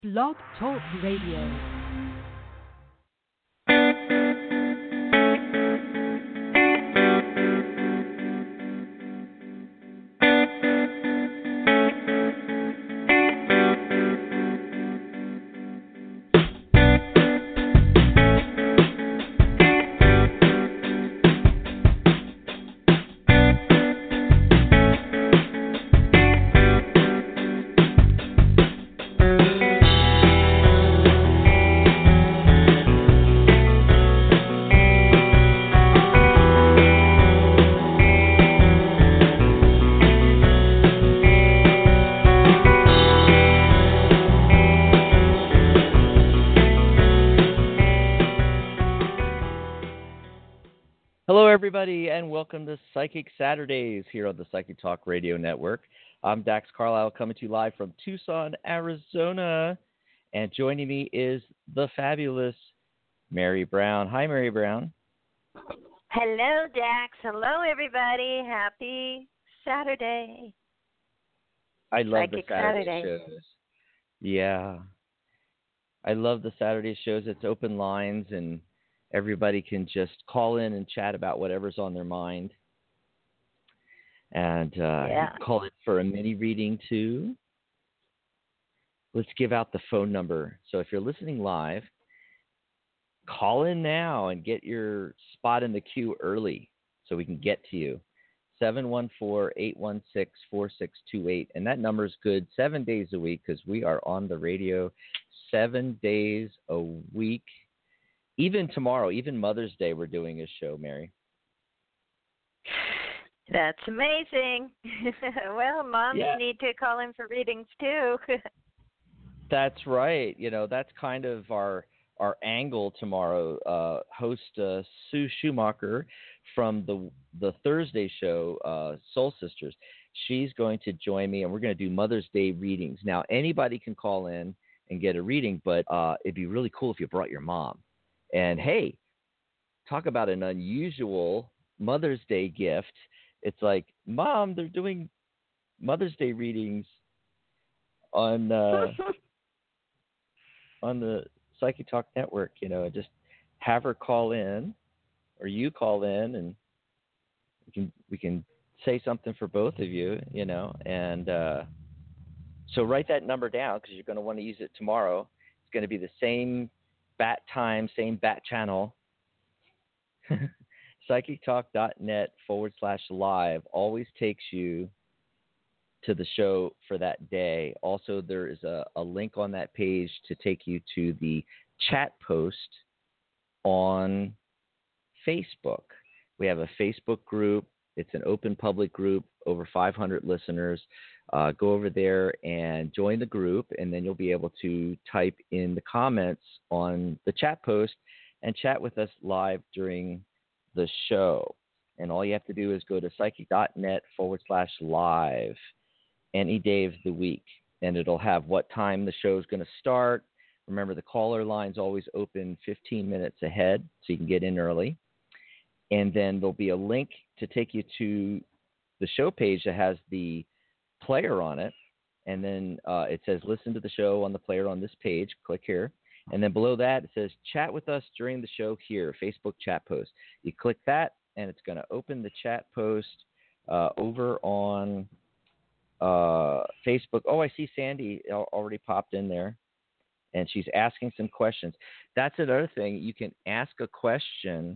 Blog Talk Radio. Hello, everybody, and welcome to Psychic Saturdays here on the Psychic Talk Radio Network. I'm Dax Carlisle, coming to you live from Tucson, Arizona, and joining me is the fabulous Mary Brown. Hi, Mary Brown. Hello, Dax. Hello, everybody. Happy Saturday. I love Psychic the Saturday Saturday. shows. Yeah. I love the Saturday shows. It's open lines, and everybody can just call in and chat about whatever's on their mind. And call it for a mini reading, too. Let's give out the phone number. So if you're listening live, call in now and get your spot in the queue early so we can get to you. 714-816-4628. And that number is good 7 days a week because we are on the radio 7 days a week. Even tomorrow, even Mother's Day, we're doing a show, Mary. That's amazing. Well, moms need to call in for readings, too. That's right. You know, that's kind of our angle tomorrow. Host Sue Schumacher from the Thursday show, Soul Sisters. She's going to join me, and we're going to do Mother's Day readings. Now, anybody can call in and get a reading, but it'd be really cool if you brought your mom. And, hey, talk about an unusual Mother's Day gift. It's like, Mom, they're doing Mother's Day readings on on the Psychic Talk Network. You know, just have her call in, or you call in, and we can say something for both of you, you know. And so write that number down because you're going to want to use it tomorrow. It's going to be the same bat time, same bat channel. PsychicTalk.net/live always takes you to the show for that day. Also, there is a link on that page to take you to the chat post on Facebook. We have a Facebook group. It's an open public group, over 500 listeners. Go over there and join the group, and then you'll be able to type in the comments on the chat post and chat with us live during the show. And all you have to do is go to psychic.net/live any day of the week, and it'll have what time the show is going to start. Remember, the caller line's always open 15 minutes ahead, so you can get in early. And then there'll be a link to take you to the show page that has the player on it. And then it says, listen to the show on the player on this page. Click here. And then below that, it says, chat with us during the show here, Facebook chat post. You click that, and it's going to open the chat post over on Facebook. Oh, I see Sandy already popped in there, and she's asking some questions. That's another thing. You can ask a question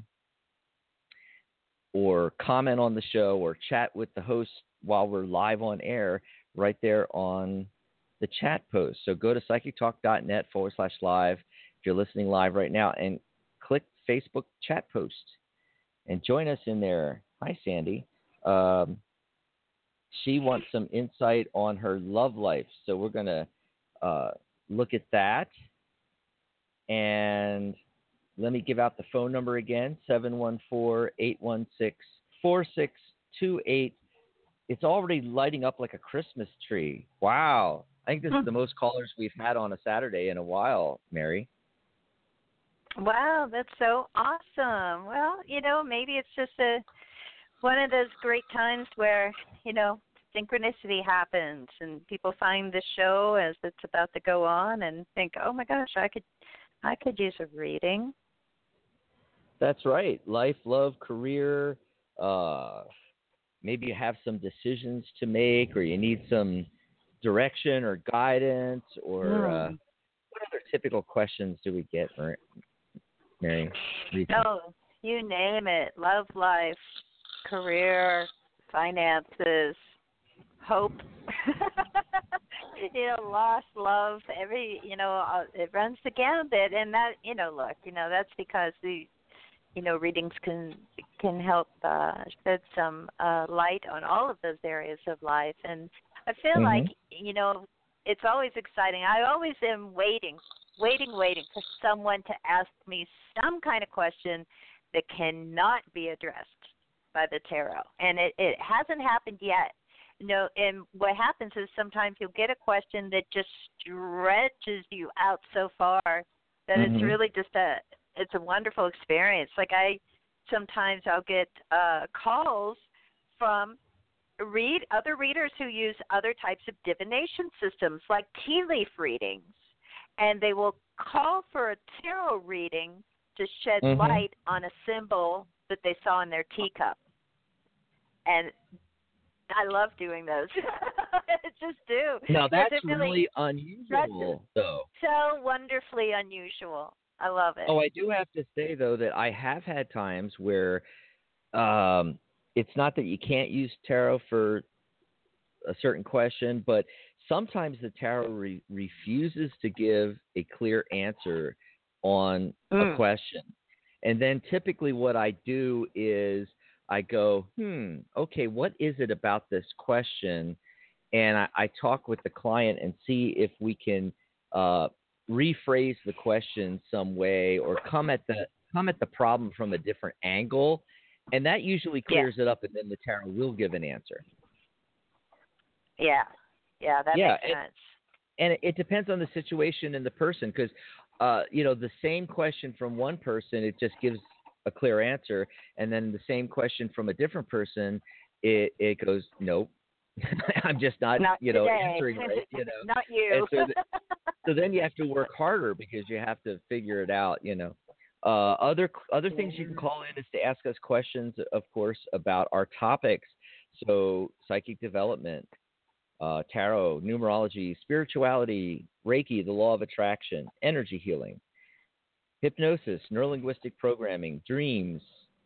or comment on the show or chat with the host while we're live on air right there on the chat post. So go to psychictalk.net/live if you're listening live right now and click Facebook chat post and join us in there. Hi, Sandy. She wants some insight on her love life. So we're going to look at that. And let me give out the phone number again, 714-816-4628. It's already lighting up like a Christmas tree. Wow. I think this is the most callers we've had on a Saturday in a while, Mary. Wow, that's so awesome. Well, you know, maybe it's just one of those great times where, you know, synchronicity happens, and people find the show as it's about to go on and think, "Oh my gosh, I could use a reading." That's right. Life, love, career. Maybe you have some decisions to make, or you need some direction or guidance, or what other typical questions do we get, Mary? Oh, you name it. Love, life, career, finances, hope. Lost, love, it runs the gambit. And that, look, that's because readings can help shed some light on all of those areas of life. And I feel like, it's always exciting. I always am waiting for someone to ask me some kind of question that cannot be addressed by the tarot. And it hasn't happened yet. And what happens is sometimes you'll get a question that just stretches you out so far that it's really just it's a wonderful experience. Like sometimes I'll get calls from other readers who use other types of divination systems like tea leaf readings, and they will call for a tarot reading to shed light on a symbol that they saw in their teacup. And I love doing those. I just do. Now, that's really unusual, though. So wonderfully unusual. I love it. Oh, I do have to say, though, that I have had times where it's not that you can't use tarot for a certain question, but sometimes the tarot refuses to give a clear answer on a question. And then typically what I do is I go, okay, what is it about this question? And I talk with the client and see if we can rephrase the question some way, or come at the problem from a different angle. And that usually clears it up, and then the tarot will give an answer. Yeah, that makes sense. And it depends on the situation and the person, because, the same question from one person, it just gives a clear answer. And then the same question from a different person, it goes, nope, I'm just not answering right. Not you. And so then you have to work harder because you have to figure it out, Other things you can call in is to ask us questions, of course, about our topics. So psychic development, tarot, numerology, spirituality, Reiki, the law of attraction, energy healing, hypnosis, neurolinguistic programming, dreams,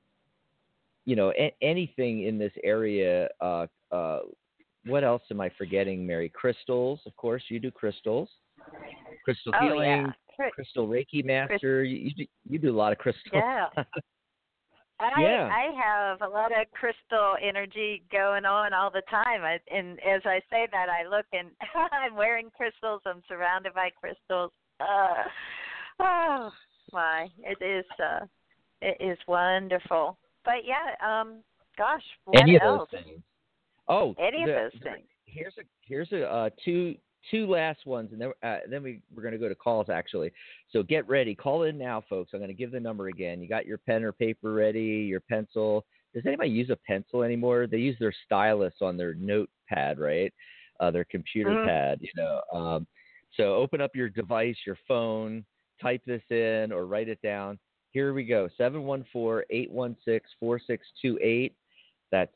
anything in this area. What else am I forgetting, Mary? Crystals, of course. You do crystals. Crystal healing, crystal Reiki master. You do a lot of crystals. Yeah. I have a lot of crystal energy going on all the time. And as I say that, I look and I'm wearing crystals. I'm surrounded by crystals. Oh my! It is wonderful. But yeah, gosh, what any else? Of those things. Oh, any of those things. Here's a two last ones, and then we're going to go to calls, actually. So get ready. Call in now, folks. I'm going to give the number again. You got your pen or paper ready, your pencil. Does anybody use a pencil anymore? They use their stylus on their notepad, right? Their computer pad, So open up your device, your phone, type this in or write it down. Here we go, 714-816-4628. That's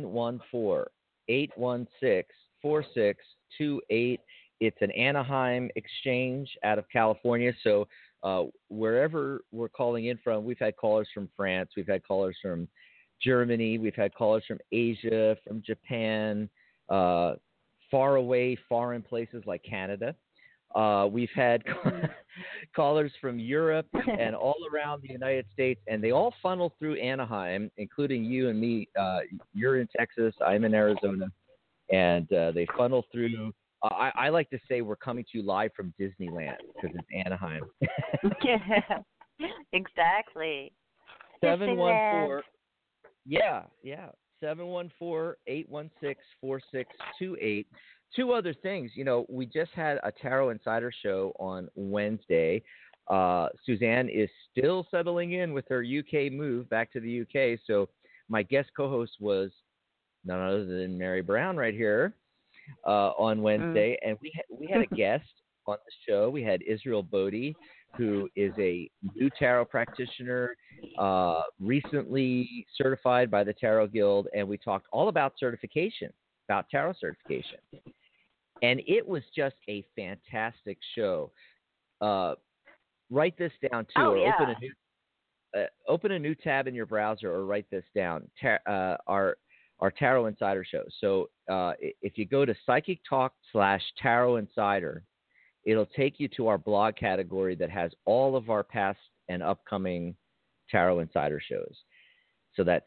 714-816-4628. It's an Anaheim exchange out of California. So wherever we're calling in from, we've had callers from France. We've had callers from Germany. We've had callers from Asia, from Japan, far away, foreign places like Canada. We've had callers from Europe and all around the United States, and they all funnel through Anaheim, including you and me. You're in Texas. I'm in Arizona. And they funnel through. I like to say we're coming to you live from Disneyland because it's Anaheim. Yeah, exactly. 714. Yeah. 714-816-4628. Two other things. We just had a Tarot Insider show on Wednesday. Suzanne is still settling in with her UK move back to the UK. So my guest co-host was none other than Mary Brown right here on Wednesday, and we had a guest on the show. We had Israel Bodie, who is a new tarot practitioner, recently certified by the Tarot Guild, and we talked all about certification, about tarot certification. And it was just a fantastic show. Write this down, too, or open a new tab in your browser or write this down, our Tarot Insider show. So if you go to Psychic Talk/Tarot Insider, it'll take you to our blog category that has all of our past and upcoming Tarot Insider shows. So that's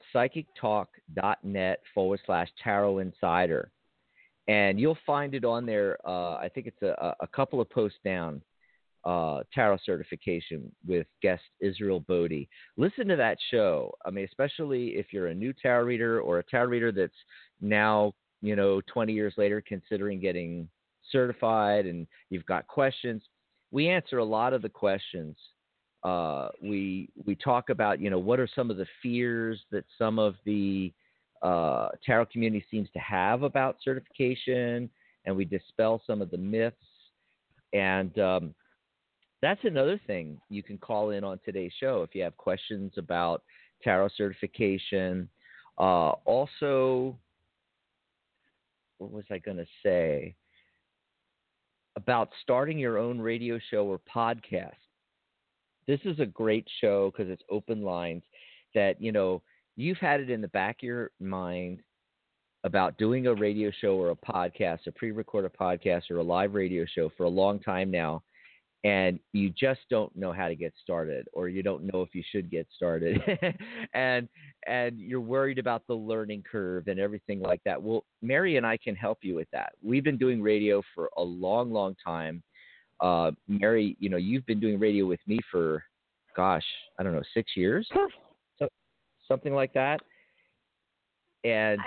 psychictalk.net/Tarot Insider. And you'll find it on there. I think it's a couple of posts down, tarot certification with guest Israel Bodie. Listen to that show. I mean, especially if you're a new tarot reader or a tarot reader that's now, 20 years later considering getting certified and you've got questions. We answer a lot of the questions. We talk about, what are some of the fears that some of the tarot community seems to have about certification, and we dispel some of the myths. And that's another thing you can call in on today's show if you have questions about tarot certification. Also, what was I going to say? About starting your own radio show or podcast. This is a great show because it's open lines that, you've had it in the back of your mind about doing a radio show or a podcast, a pre-recorded podcast or a live radio show for a long time now, and you just don't know how to get started, or you don't know if you should get started, and you're worried about the learning curve and everything like that. Well, Mary and I can help you with that. We've been doing radio for a long, long time. Mary, you've been doing radio with me for, 6 years? Something like that. And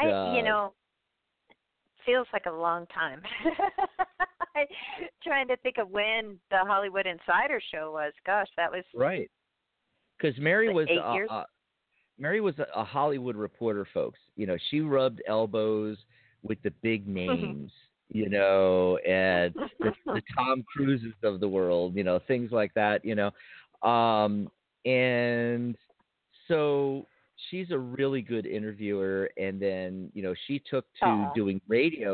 feels like a long time. I'm trying to think of when the Hollywood Insider show was. Gosh, that was right. Because Mary was 8 years. Mary was a Hollywood reporter, folks. She rubbed elbows with the big names, and the Tom Cruises of the world, things like that, and so she's a really good interviewer. And then, she took to doing radio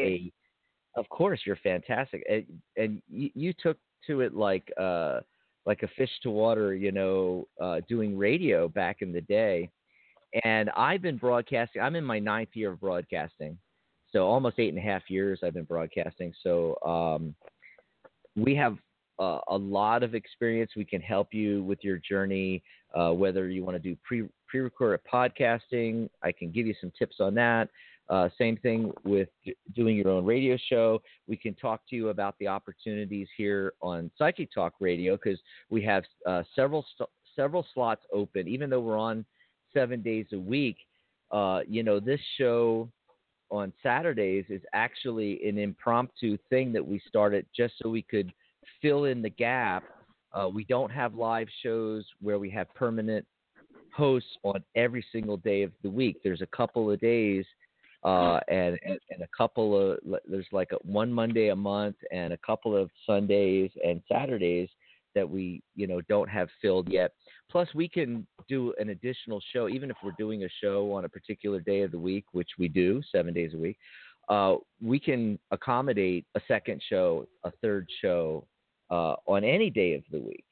of course, you're fantastic. And you took to it like a fish to water, doing radio back in the day. And I've been broadcasting. I'm in my 9th year of broadcasting. So almost 8.5 years I've been broadcasting. So we have a lot of experience. We can help you with your journey, whether you want to do pre-recorded podcasting. I can give you some tips on that. Same thing with doing your own radio show. We can talk to you about the opportunities here on Psychic Talk Radio, because we have several slots open. Even though we're on 7 days a week, this show on Saturdays is actually an impromptu thing that we started just so we could fill in the gap. We don't have live shows where we have permanent hosts on every single day of the week. There's a couple of days and a couple of, there's like one Monday a month and a couple of Sundays and Saturdays that we, don't have filled yet. Plus, we can do an additional show, even if we're doing a show on a particular day of the week, which we do 7 days a week. We can accommodate a second show, a third show on any day of the week.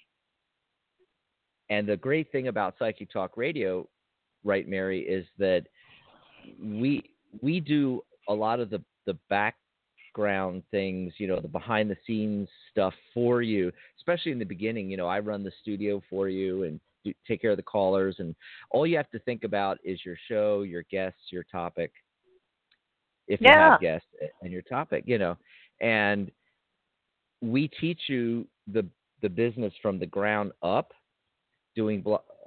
And the great thing about Psychic Talk Radio, right, Mary, is that we do a lot of the background things, the behind the scenes stuff for you, especially in the beginning. I run the studio for you and take care of the callers, and all you have to think about is your show, your guests, your topic. If you have guests and your topic, and we teach you the business from the ground up, doing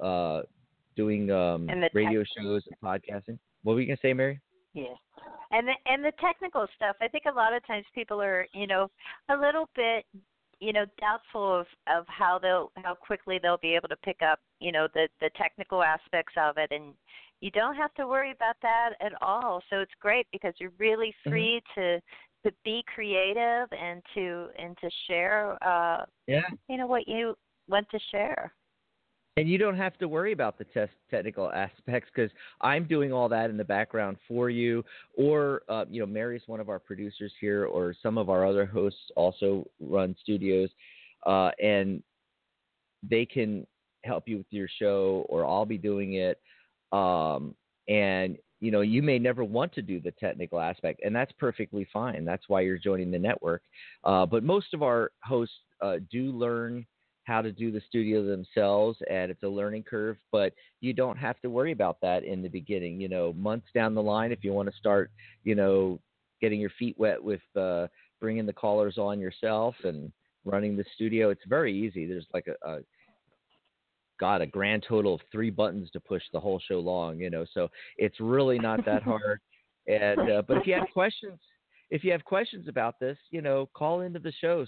radio shows and podcasting. What were you gonna say, Mary? Yeah, and the technical stuff. I think a lot of times people are, a little bit, doubtful of how quickly they'll be able to pick up, the technical aspects of it, and you don't have to worry about that at all. So it's great because you're really free to be creative and to share what you want to share. And you don't have to worry about the technical aspects because I'm doing all that in the background for you. Or, Mary's one of our producers here, or some of our other hosts also run studios, and they can help you with your show, or I'll be doing it. And, you may never want to do the technical aspect, and that's perfectly fine. That's why you're joining the network. But most of our hosts do learn how to do the studio themselves, and it's a learning curve, but you don't have to worry about that in the beginning. Months down the line, if you want to start, getting your feet wet with bringing the callers on yourself and running the studio, it's very easy. There's like a grand total of 3 buttons to push the whole show long, so it's really not that hard. And but if you have questions about this, call into the show,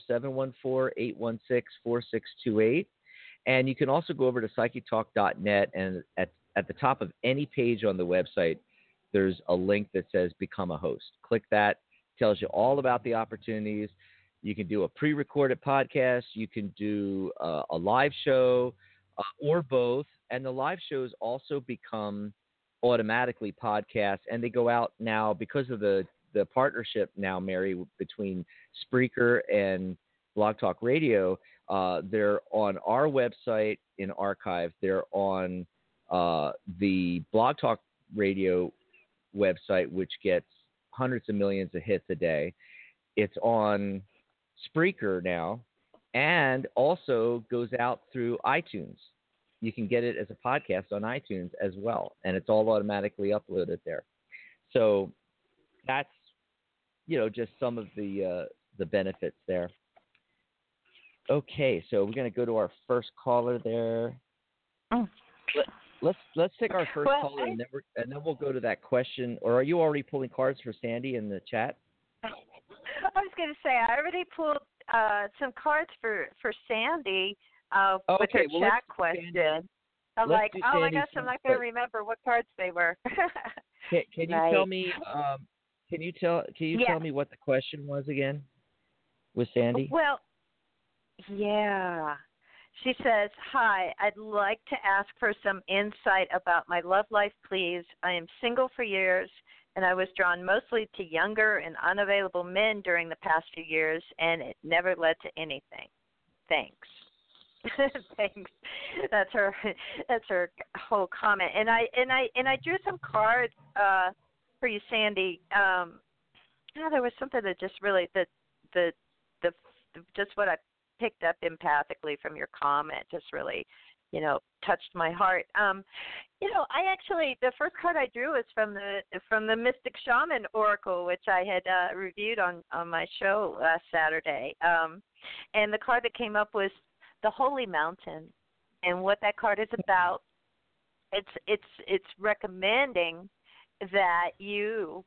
714-816-4628. And you can also go over to psychetalk.net, and at the top of any page on the website, there's a link that says Become a Host. Click that. Tells you all about the opportunities. You can do a pre-recorded podcast. You can do a live show, or both. And the live shows also become automatically podcasts, and they go out now because of the partnership now, Mary, between Spreaker and Blog Talk Radio. They're on our website in archive. They're on the Blog Talk Radio website, which gets hundreds of millions of hits a day. It's on Spreaker now, and also goes out through iTunes. You can get it as a podcast on iTunes as well, and it's all automatically uploaded there. So that's, just some of the benefits there. Okay, so we're going to go to our first caller there. Oh. Let's take our first caller, and then we'll go to that question. Or are you already pulling cards for Sandy in the chat? I was going to say I already pulled some cards for Sandy with her chat question. I'm like, oh my gosh, I'm not going to remember what cards they were. Can you tell me? Can you tell me what the question was again with Sandy? Well, yeah. She says, hi, I'd like to ask for some insight about my love life, please. I am single for years, and I was drawn mostly to younger and unavailable men during the past few years, and it never led to anything. Thanks. Thanks. That's her whole comment. And I drew some cards for you, Sandy. There was something that just really just what I picked up empathically from your comment just really, touched my heart. I actually, the first card I drew was from the Mystic Shaman Oracle, which I had reviewed on my show last Saturday. And the card that came up was the Holy Mountain. And what that card is about, it's recommending that you,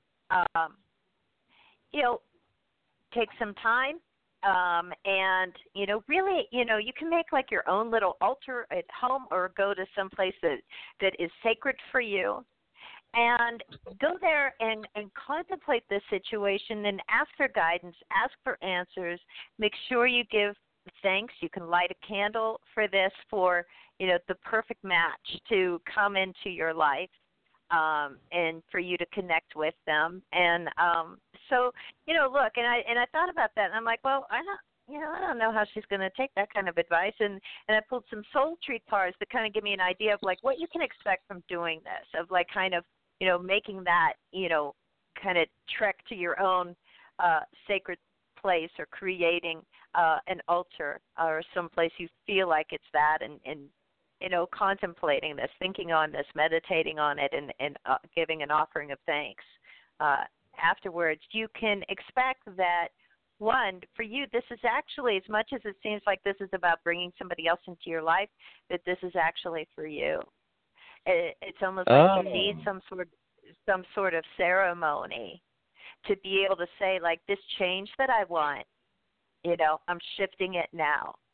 take some time. And, really, you can make like your own little altar at home, or go to some place that is sacred for you, and go there and contemplate this situation and ask for guidance, ask for answers. Make sure you give thanks. You can light a candle for this, for, the perfect match to come into your life. And for you to connect with them. And so, look, and I thought about that, and I'm like, well, I don't know how she's going to take that kind of advice. And I pulled some soul tree cards that kind of give me an idea of like what you can expect from doing this, of like kind of, making that, kind of trek to your own sacred place, or creating an altar or some place you feel like it's that, and contemplating this, thinking on this, meditating on it, and giving an offering of thanks. Afterwards, you can expect that, one, for you, this is actually, as much as it seems like this is about bringing somebody else into your life, that this is actually for you. It's almost like you need some sort of ceremony to be able to say, like, this change that I want, I'm shifting it now.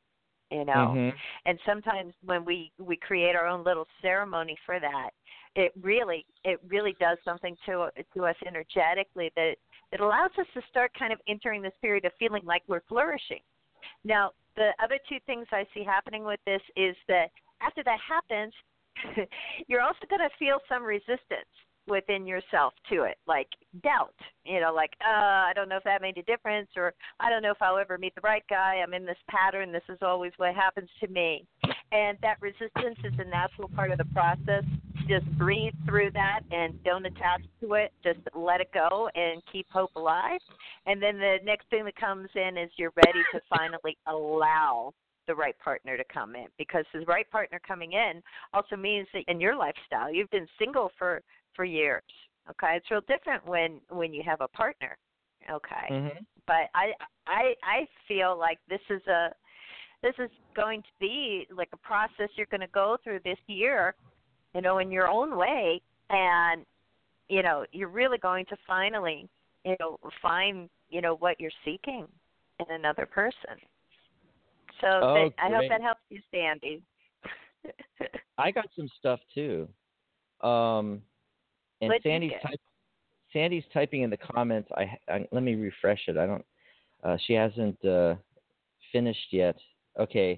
you know. Mhm. And sometimes when we create our own little ceremony for that, it really does something to us energetically that it allows us to start kind of entering this period of feeling like we're flourishing. Now, the other two things I see happening with this is that after that happens, you're also going to feel some resistance within yourself to it, like doubt, like, I don't know if that made a difference, or I don't know if I'll ever meet the right guy. I'm in this pattern. This is always what happens to me. And that resistance is a natural part of the process. Just breathe through that and don't attach to it. Just let it go and keep hope alive. And then the next thing that comes in is you're ready to finally allow the right partner to come in, because the right partner coming in also means that in your lifestyle, you've been single for years. Okay, it's real different when you have a partner. Okay, but I feel like this is going to be like a process you're going to go through this year, in your own way, and you're really going to finally find what you're seeking in another person. So I hope that helps you, Sandy. I got some stuff too. And Sandy's typing in the comments. Let me refresh it. I don't. She hasn't finished yet. Okay.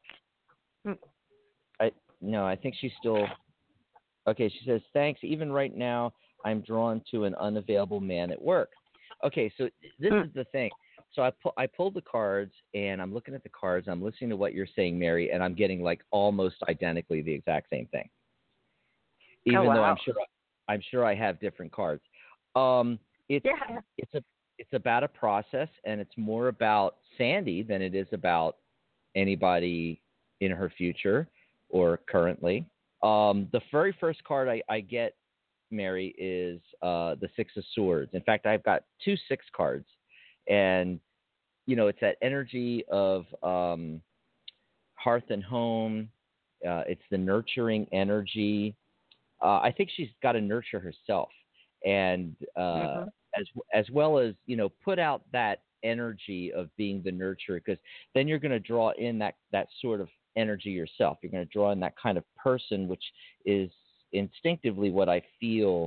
I think she's still. Okay, she says thanks. Even right now, I'm drawn to an unavailable man at work. Okay, so this is the thing. So I pulled the cards, and I'm looking at the cards. I'm listening to what you're saying, Mary, and I'm getting like almost identically the exact same thing. Even though I'm sure I have different cards. It's about a process, and it's more about Sandy than it is about anybody in her future or currently. The very first card I get, Mary, is the Six of Swords. In fact, I've got 2 6 cards, and it's that energy of hearth and home. It's the nurturing energy. I think she's got to nurture herself, and as well as put out that energy of being the nurturer, because then you're going to draw in that sort of energy yourself. You're going to draw in that kind of person, which is instinctively what I feel.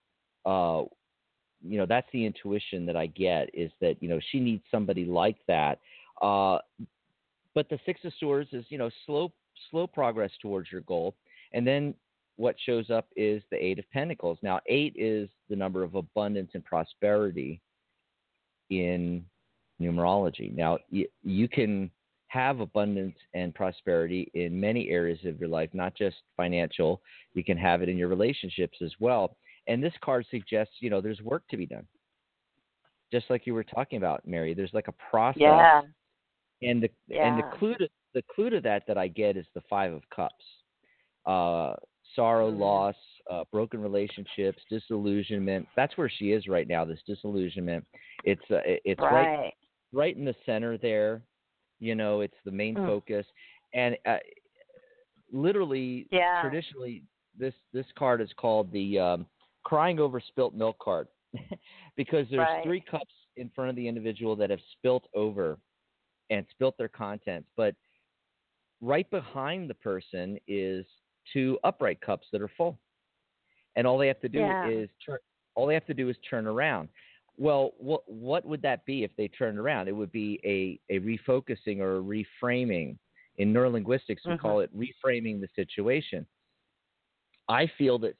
That's the intuition that I get, is that she needs somebody like that. But the Six of Swords is slow progress towards your goal, and then what shows up is the Eight of Pentacles. Now, 8 is the number of abundance and prosperity in numerology. Now, you can have abundance and prosperity in many areas of your life, not just financial. You can have it in your relationships as well. And this card suggests, there's work to be done. Just like you were talking about, Mary, there's like a process. Yeah. And the clue to that I get is the Five of Cups. Sorrow, loss, broken relationships, disillusionment. That's where she is right now. This disillusionment. It's right in the center there. It's the main focus, and literally, traditionally, this card is called the crying over spilt milk card, because there's 3 cups in front of the individual that have spilt over and spilt their contents, but right behind the person is 2 upright cups that are full, and all they have to do is turn around. Well, what would that be if they turned around? It would be a refocusing or a reframing. In neurolinguistics, we call it reframing the situation. I feel that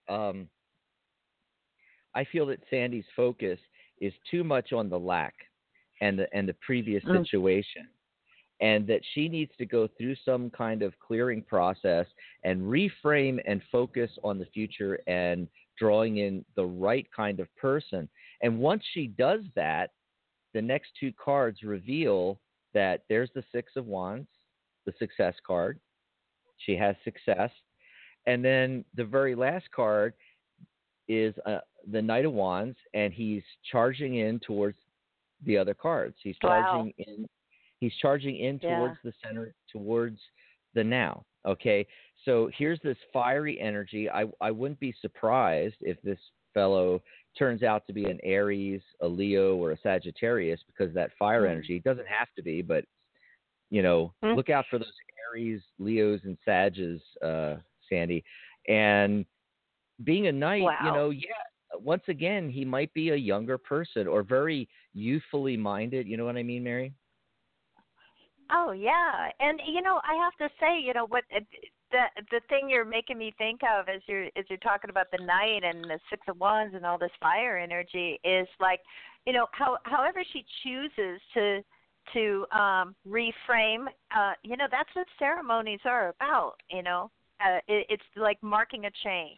Sandy's focus is too much on the lack and the previous situation, and that she needs to go through some kind of clearing process and reframe and focus on the future and drawing in the right kind of person. And once she does that, the next 2 cards reveal that there's the Six of Wands, the success card. She has success. And then the very last card is the Knight of Wands, and he's charging in towards the other cards. He's charging in. He's charging in towards the center, towards the now. Okay, so here's this fiery energy. I wouldn't be surprised if this fellow turns out to be an Aries, a Leo, or a Sagittarius, because that fire energy. It doesn't have to be, but Look out for those Aries, Leos, and Sages, Sandy. And being a knight, Wow. once again, he might be a younger person or very youthfully minded. You know what I mean, Mary? Oh yeah, and I have to say, what the thing you're making me think of as you're talking about the night and the Six of Wands and all this fire energy is like, however she chooses to reframe, that's what ceremonies are about. It's like marking a change,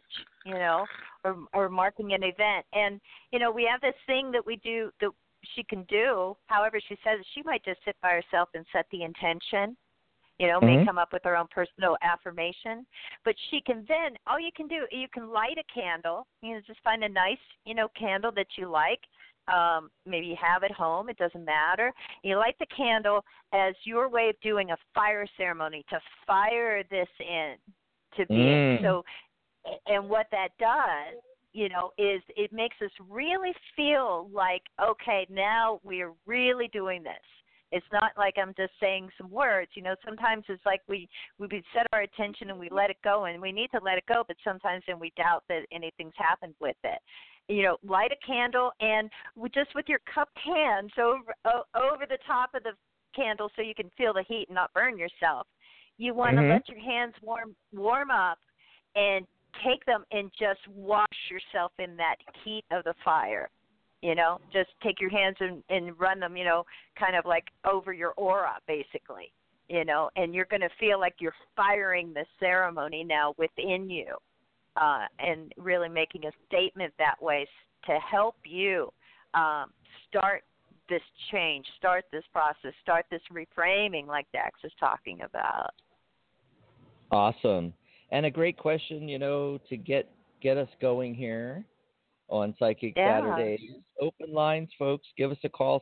or marking an event, and we have this thing that we do that she can do. However she says it, she might just sit by herself and set the intention, may come up with her own personal affirmation. But she can then, all you can do, you can light a candle, just find a nice, candle that you like. Maybe you have at home, it doesn't matter. You light the candle as your way of doing a fire ceremony to fire this in to being. So, and what that does, is it makes us really feel like, okay, now we're really doing this. It's not like I'm just saying some words. Sometimes it's like we set our attention and we let it go, and we need to let it go, but sometimes then we doubt that anything's happened with it. Light a candle, and just with your cupped hands over the top of the candle so you can feel the heat and not burn yourself. You want to let your hands warm up and take them and just wash yourself in that heat of the fire. Just take your hands and run them, kind of like over your aura, basically, and you're going to feel like you're firing the ceremony now within you, and really making a statement that way to help you start this change, start this process, start this reframing like Dax is talking about. Awesome. And a great question, to get us going here on Psychic Saturdays. Open lines, folks. Give us a call,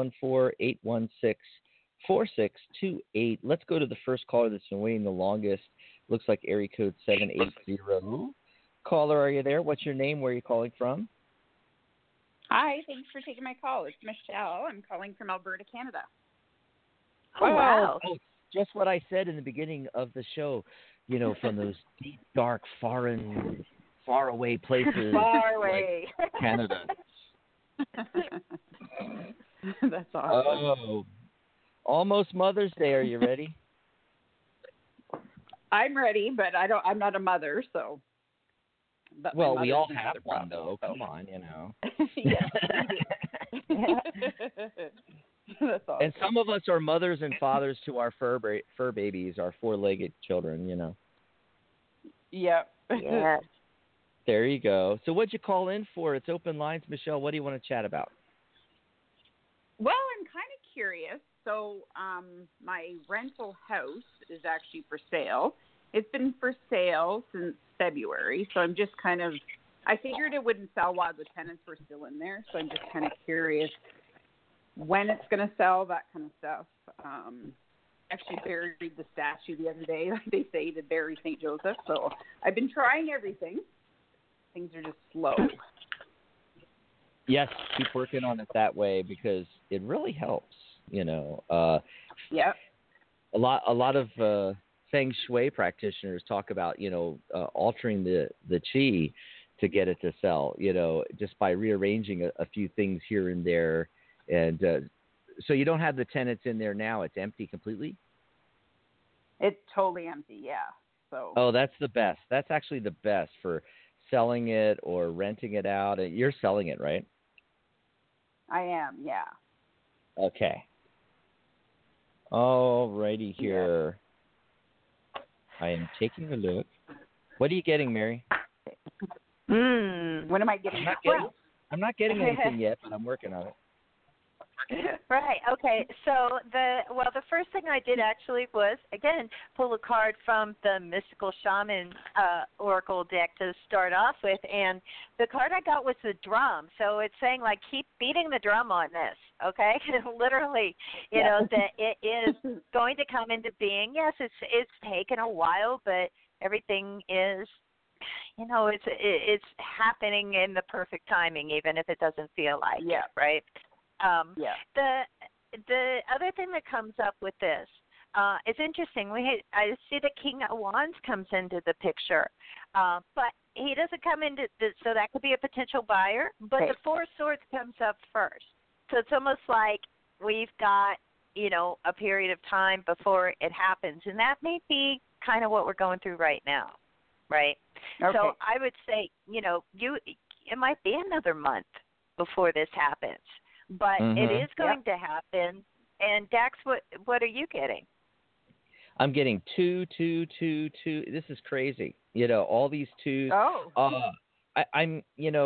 714-816-4628. Let's go to the first caller that's been waiting the longest. Looks like area code 780. Caller, are you there? What's your name? Where are you calling from? Hi, thanks for taking my call. It's Michelle. I'm calling from Alberta, Canada. Oh, wow. Oh, just what I said in the beginning of the show, from those deep, dark, foreign, faraway places. Far away. Like Canada. That's awesome. Oh, almost Mother's Day. Are you ready? I'm ready, but I'm not a mother, so. But well, we all have one, though. Come on, Yes, we do. That's awesome. And some of us are mothers and fathers to our fur babies, our four-legged children, Yep. Yes. There you go. So what'd you call in for? It's open lines. Michelle, what do you want to chat about? Well, I'm kind of curious. So my rental house is actually for sale. It's been for sale since February, so I'm just I figured it wouldn't sell while the tenants were still in there, so I'm just kind of curious when it's going to sell, that kind of stuff. Actually buried the statue the other day, like they say, to bury St. Joseph, so I've been trying everything. Things are just slow. Yes, keep working on it that way because it really helps, Yep. A lot of Feng Shui practitioners talk about, altering the qi to get it to sell, just by rearranging a few things here and there. And so you don't have the tenants in there now. It's empty completely? It's totally empty, yeah. So. Oh, that's the best. That's actually the best for selling it or renting it out. You're selling it, right? I am, yeah. Okay. All righty here. Yeah. I am taking a look. What are you getting, Mary? What am I getting? I'm not getting anything yet, but I'm working on it. Right. Okay. So the first thing I did actually was again pull a card from the Mystical Shaman Oracle deck to start off with, and the card I got was the drum. So it's saying like keep beating the drum on this. Okay. Literally, you know that it is going to come into being. Yes, it's taken a while, but everything is. It's happening in the perfect timing, even if it doesn't feel like it, right? The other thing that comes up with this, it's interesting. I see the King of Wands comes into the picture, but he doesn't come into so that could be a potential buyer. But the Four of Swords comes up first, so it's almost like we've got a period of time before it happens, and that may be kind of what we're going through right now, right? Okay. So I would say it might be another month before this happens, but it is going to happen. And Dax, what are you getting? I'm getting 2, 2, 2, 2. This is crazy. All these twos. Oh. I'm,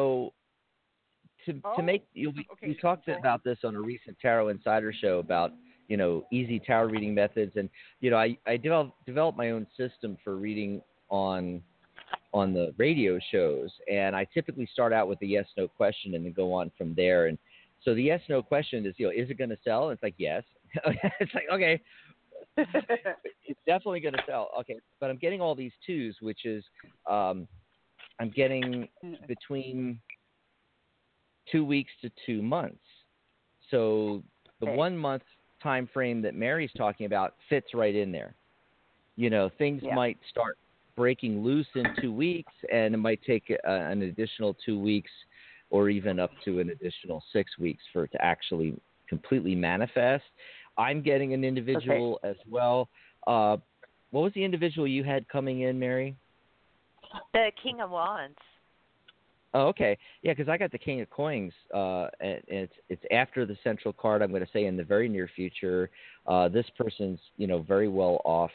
to make we talked about this on a recent Tarot Insider show about easy tarot reading methods, and I developed my own system for reading on the radio shows, and I typically start out with a yes/no question and then go on from there. And so the yes/no question is, is it going to sell? And it's like yes. It's like okay. It's definitely going to sell. Okay, but I'm getting all these twos, which is I'm getting between 2 weeks to 2 months. So the 1 month time frame that Mary's talking about fits right in there. Things might start breaking loose in 2 weeks, and it might take an additional 2 weeks or even up to an additional 6 weeks for it to actually completely manifest. I'm getting an individual as well. What was the individual you had coming in, Mary? The King of Wands. Oh, okay. Yeah, because I got the King of Coins, and it's after the central card. I'm going to say in the very near future. This person's very well off.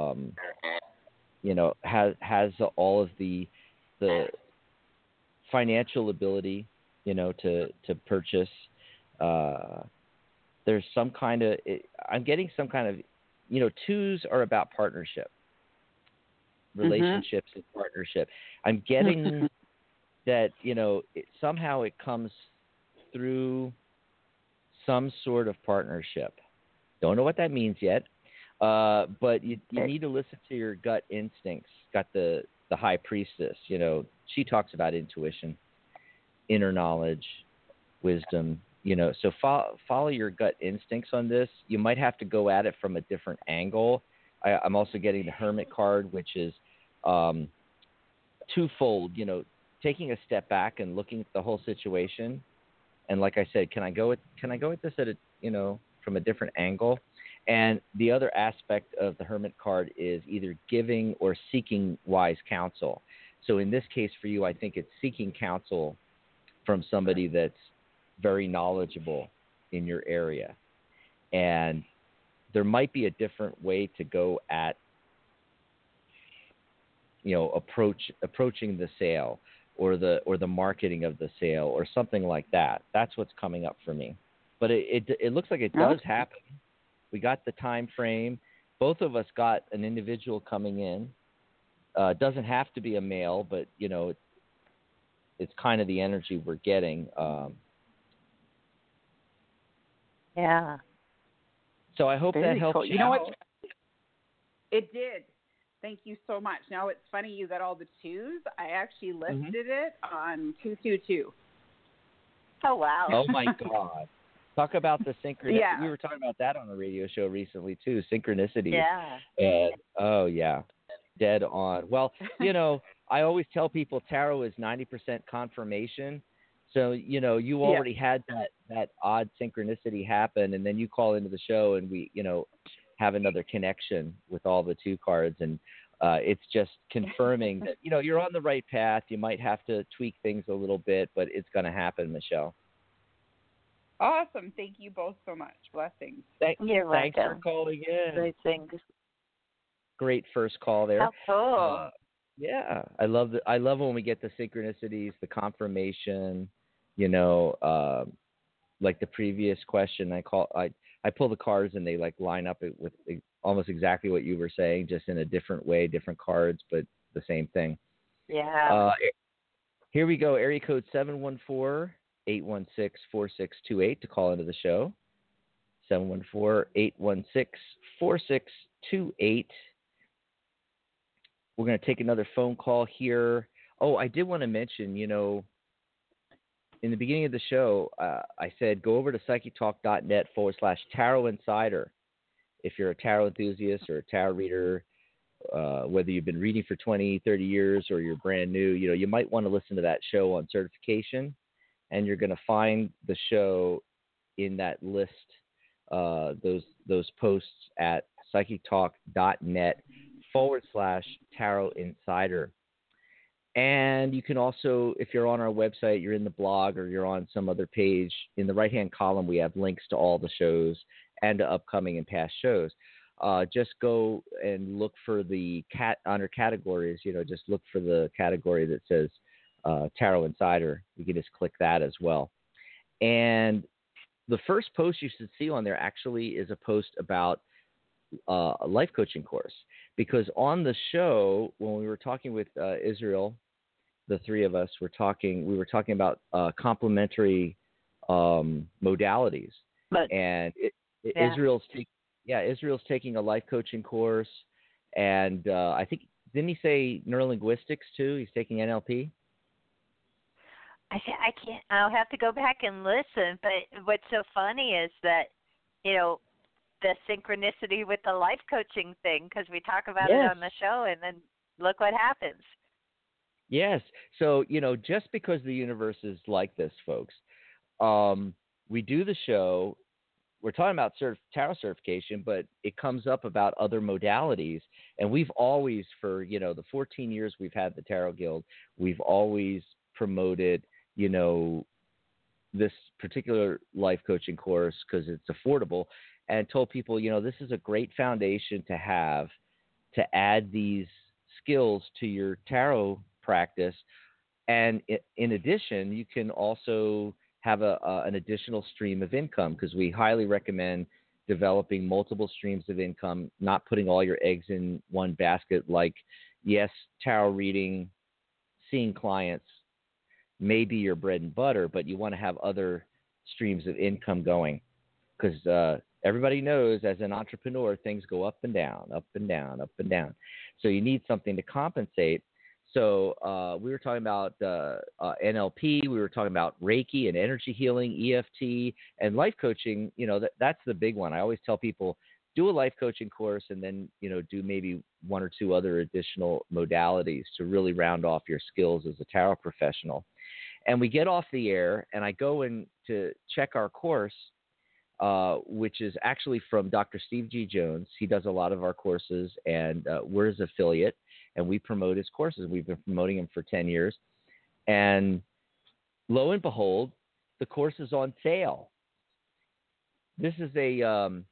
Has all of the financial ability, to purchase. There's some kind of I'm getting some kind of twos are about partnership, relationships and partnership. I'm getting that somehow it comes through some sort of partnership. Don't know what that means yet, but you need to listen to your gut instincts. Got the High Priestess. She talks about intuition, inner knowledge, wisdom. So follow your gut instincts on this. You might have to go at it from a different angle. I'm also getting the Hermit card, which is twofold. Taking a step back and looking at the whole situation. And like I said, can I go at this at from a different angle? And the other aspect of the Hermit card is either giving or seeking wise counsel. So in this case for you, I think it's seeking counsel from somebody that's very knowledgeable in your area. And there might be a different way to go at, approaching the sale or the marketing of the sale or something like that. That's what's coming up for me. But it looks like it does happen. We got the time frame. Both of us got an individual coming in. It doesn't have to be a male, but it's kind of the energy we're getting. Yeah. So I hope that helps. Cool. You know what? It did. Thank you so much. Now it's funny you got all the twos. I actually listed it on 222. Oh wow. Oh my God. Talk about the synchronicity. Yeah. We were talking about that on a radio show recently too. Synchronicity. Yeah. And oh yeah, dead on. Well, I always tell people tarot is 90% confirmation. So, you already had that odd synchronicity happen, and then you call into the show and we, have another connection with all the two cards. And it's just confirming that, you're on the right path. You might have to tweak things a little bit, but it's going to happen, Michelle. Awesome. Thank you both so much. Blessings. You're welcome. Thanks for calling in. Great things. Great first call there. How cool. Yeah. I love when we get the synchronicities, the confirmation, like the previous question I pull the cards and they like line up with almost exactly what you were saying, just in a different way, different cards, but the same thing. Yeah. Here we go. Area code 714-816-4628 to call into the show. 714-816-4628. We're going to take another phone call here. Oh, I did want to mention, in the beginning of the show, I said go over to psychictalk.net/Tarot Insider if you're a tarot enthusiast or a tarot reader, whether you've been reading for 20, 30 years or you're brand new, you might want to listen to that show on certification, and you're going to find the show in that list, those posts at psychictalk.net/Tarot Insider. And you can also, if you're on our website, you're in the blog or you're on some other page, in the right-hand column, we have links to all the shows and to upcoming and past shows. Just go and look for the under categories, just look for the category that says Tarot Insider. You can just click that as well. And the first post you should see on there actually is a post about a life coaching course, because on the show, when we were talking with Israel, the three of us we were talking about complementary modalities. And Israel's taking a life coaching course, and I think, didn't he say neurolinguistics too? He's taking NLP. I can't. I'll have to go back and listen. But what's so funny is that, the synchronicity with the life coaching thing, because we talk about it on the show, and then look what happens. Yes. So, just because the universe is like this, folks, we do the show. We're talking about tarot certification, but it comes up about other modalities. And we've always, for, the 14 years we've had the Tarot Guild, we've always promoted, this particular life coaching course because it's affordable, and told people, this is a great foundation to have to add these skills to your tarot practice. And in addition, you can also have an additional stream of income, because we highly recommend developing multiple streams of income, not putting all your eggs in one basket. Like, yes, tarot reading, seeing clients may be your bread and butter, but you want to have other streams of income going, because everybody knows as an entrepreneur, things go up and down, up and down, up and down. So you need something to compensate. So we were talking about NLP, we were talking about Reiki and energy healing, EFT, and life coaching. That's the big one. I always tell people, do a life coaching course, and then, do maybe one or two other additional modalities to really round off your skills as a tarot professional. And we get off the air, and I go in to check our course, which is actually from Dr. Steve G. Jones. He does a lot of our courses, and we're his affiliate, and we promote his courses. We've been promoting him for 10 years. And lo and behold, the course is on sale. This is a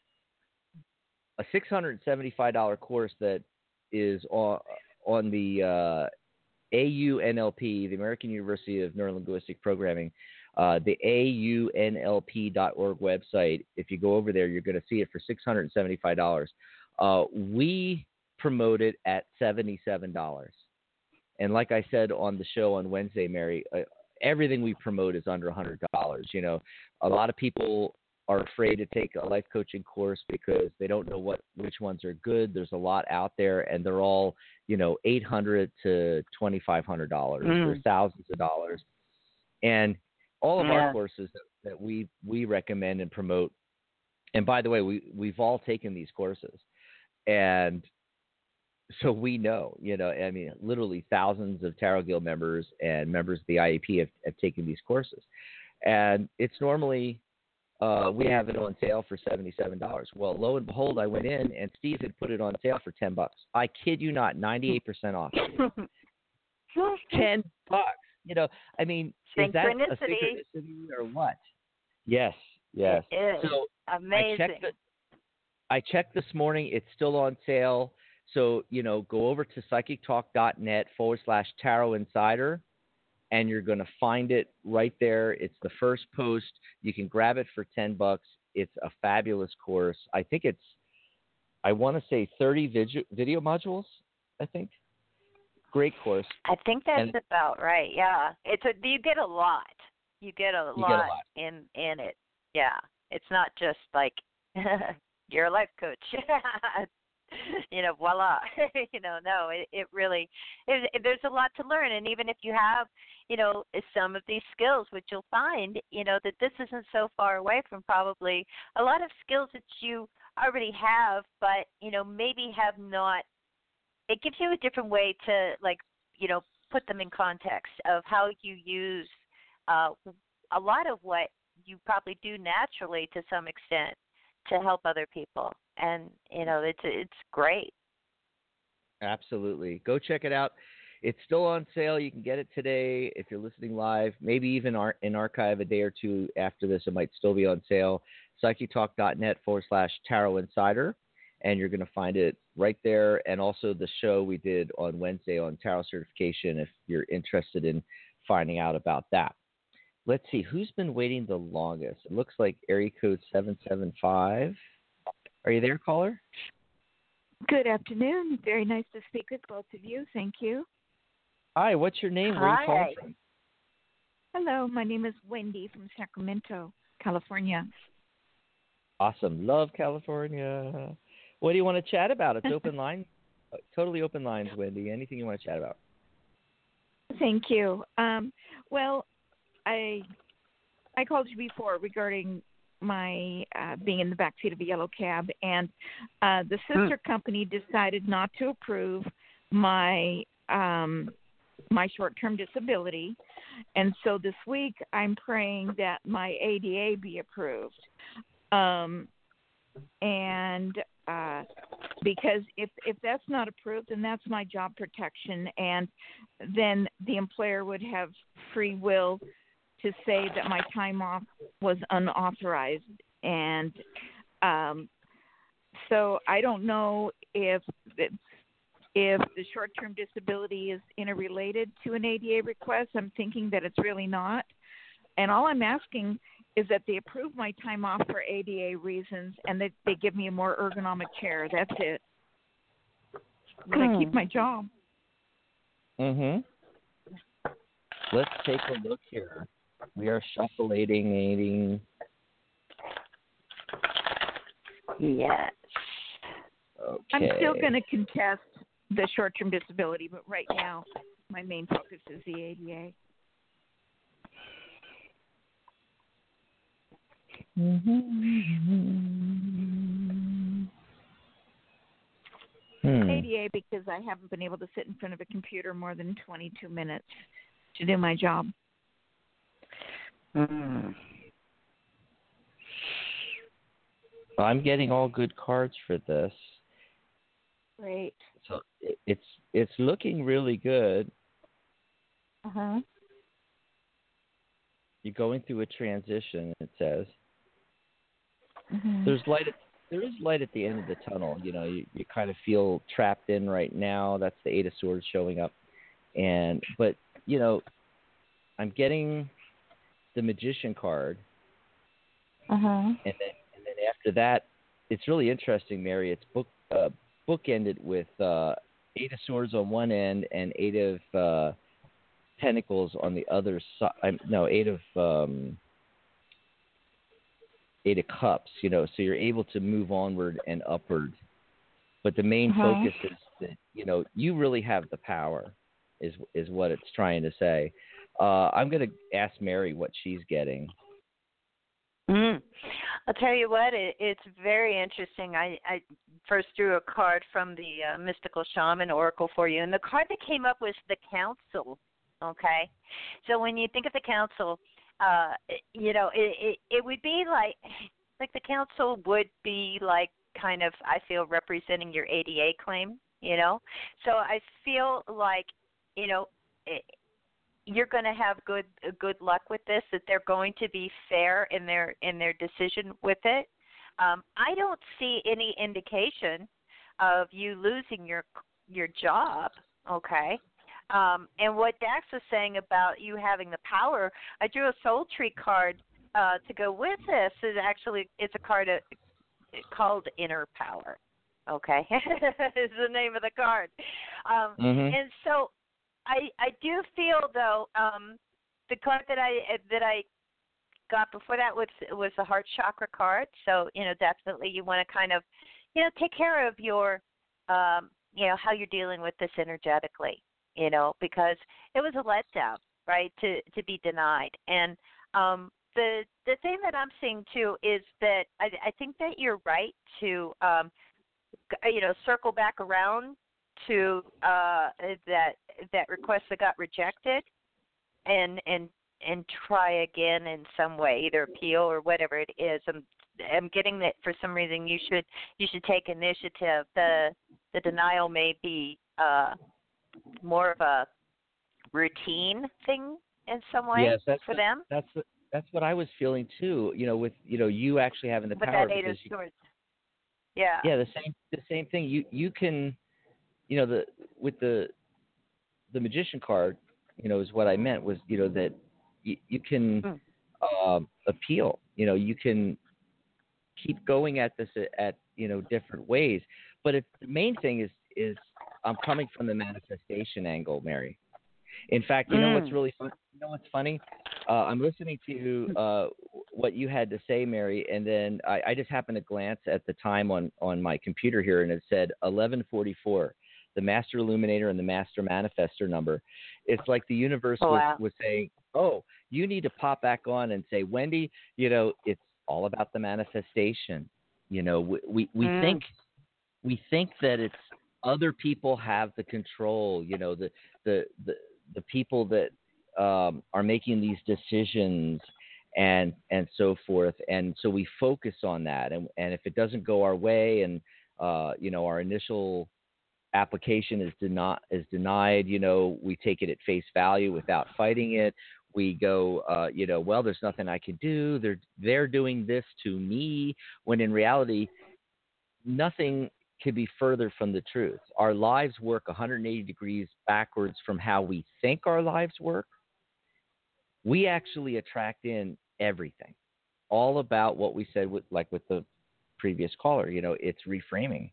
$675 course that is on the AUNLP, the American University of Neurolinguistic Programming, the AUNLP.org website. If you go over there, you're going to see it for $675. We promote it at $77. And like I said on the show on Wednesday, Mary, everything we promote is under $100. A lot of people are afraid to take a life coaching course because they don't know which ones are good. There's a lot out there, and they're all, $800 to $2,500 or thousands of dollars. And all of our courses that we recommend and promote, and by the way, we've all taken these courses, and so we know, literally thousands of Tarot Guild members and members of the IEP have taken these courses, and it's normally we have it on sale for $77. Well, lo and behold, I went in and Steve had put it on sale for $10. I kid you not, 98% off. $10. Is that a synchronicity or what? Yes. It is. So amazing. I checked this morning. It's still on sale. So, go over to psychictalk.net/Tarot Insider, and you're going to find it right there. It's the first post. You can grab it for $10. It's a fabulous course. I think I want to say 30 video modules, I think. Great course. I think that's about right. Yeah. You get a lot. You get a lot in it. Yeah. It's not just like you're a life coach. Voila. No, it really, there's a lot to learn. And even if you have, some of these skills, which you'll find, that this isn't so far away from probably a lot of skills that you already have, but maybe have not. It gives you a different way to put them in context of how you use a lot of what you probably do naturally to some extent to help other people, and it's great. Absolutely. Go check it out. It's still on sale. You can get it today if you're listening live. Maybe even in archive a day or two after this, it might still be on sale. PsycheTalk.net/Tarot Insider, and you're going to find it right there. And also the show we did on Wednesday on tarot certification if you're interested in finding out about that. Let's see, who's been waiting the longest? It looks like area code 775. Are you there, caller? Good afternoon. Very nice to speak with both of you. Thank you. Hi, what's your name? Where are you calling from? Hello, my name is Wendy from Sacramento, California. Awesome. Love California. What do you want to chat about? It's open line. Totally open lines, Wendy. Anything you want to chat about. Thank you. Well, I called you before regarding my being in the backseat of a yellow cab, and the sister company decided not to approve my my short-term disability, and so this week I'm praying that my ADA be approved. And because if that's not approved, then that's my job protection, and then the employer would have free will to say that my time off was unauthorized. And so I don't know if the short-term disability is interrelated to an ADA request. I'm thinking that it's really not. And all I'm asking is that they approve my time off for ADA reasons and that they give me a more ergonomic chair. That's it. But I keep my job. Mm-hmm. Let's take a look here. We are shuffling. Yes. Okay. I'm still going to contest the short-term disability, but right now my main focus is the ADA. ADA because I haven't been able to sit in front of a computer more than 22 minutes to do my job. I'm getting all good cards for this. Great. So it's looking really good. Uh-huh. You're going through a transition, it says. Mm-hmm. There is light at the end of the tunnel. You kind of feel trapped in right now. That's the Eight of Swords showing up. But I'm getting the Magician card. Uh-huh. And then after that, it's really interesting, Mary. It's bookended with Eight of Swords on one end and Eight of Pentacles on the other side. No, Eight of Cups. So you're able to move onward and upward. But the main focus is that you really have the power, is what it's trying to say. I'm going to ask Mary what she's getting. I'll tell you what, it's very interesting. I first drew a card from the Mystical Shaman Oracle for you, and the card that came up was the Council, okay? So when you think of the Council, it would be like the Council would be like kind of, I feel, representing your ADA claim, So I feel like, you're going to have good luck with this, that they're going to be fair in their decision with it. I don't see any indication of you losing your job, okay? And what Dax was saying about you having the power, I drew a Soul Tree card to go with this. It's a card called Inner Power, okay? Is the name of the card. And so I do feel, though, the card that I got before that was the Heart Chakra card. So, definitely you want to kind of, take care of your, how you're dealing with this energetically, because it was a letdown, right, to be denied. And the thing that I'm seeing too is that I think that you're right to circle back around to that request that got rejected, and try again in some way, either appeal or whatever it is. I'm getting that for some reason you should take initiative. The denial may be more of a routine thing in some way for them. That's what I was feeling too. With you actually having the with power. That Eight of Swords. Yeah. Yeah, the same thing. You can, with the Magician card, is what I meant was that you can appeal. You can keep going at this at different ways. But the main thing is I'm coming from the manifestation angle, Mary. In fact, you know what's really fun? You know what's funny? I'm listening to what you had to say, Mary, and then I just happened to glance at the time on my computer here, and it said 11:44, the Master Illuminator and the Master Manifestor number. It's like the universe was saying, oh, you need to pop back on and say, Wendy, it's all about the manifestation. We think that it's other people have the control, the people that are making these decisions and so forth. And so we focus on that. And if it doesn't go our way and, our initial application is denied, we take it at face value without fighting it. We go, well, there's nothing I can do. They're doing this to me, when in reality, nothing could be further from the truth. Our lives work 180 degrees backwards from how we think our lives work. We actually attract in everything. All about what we said with the previous caller, it's reframing.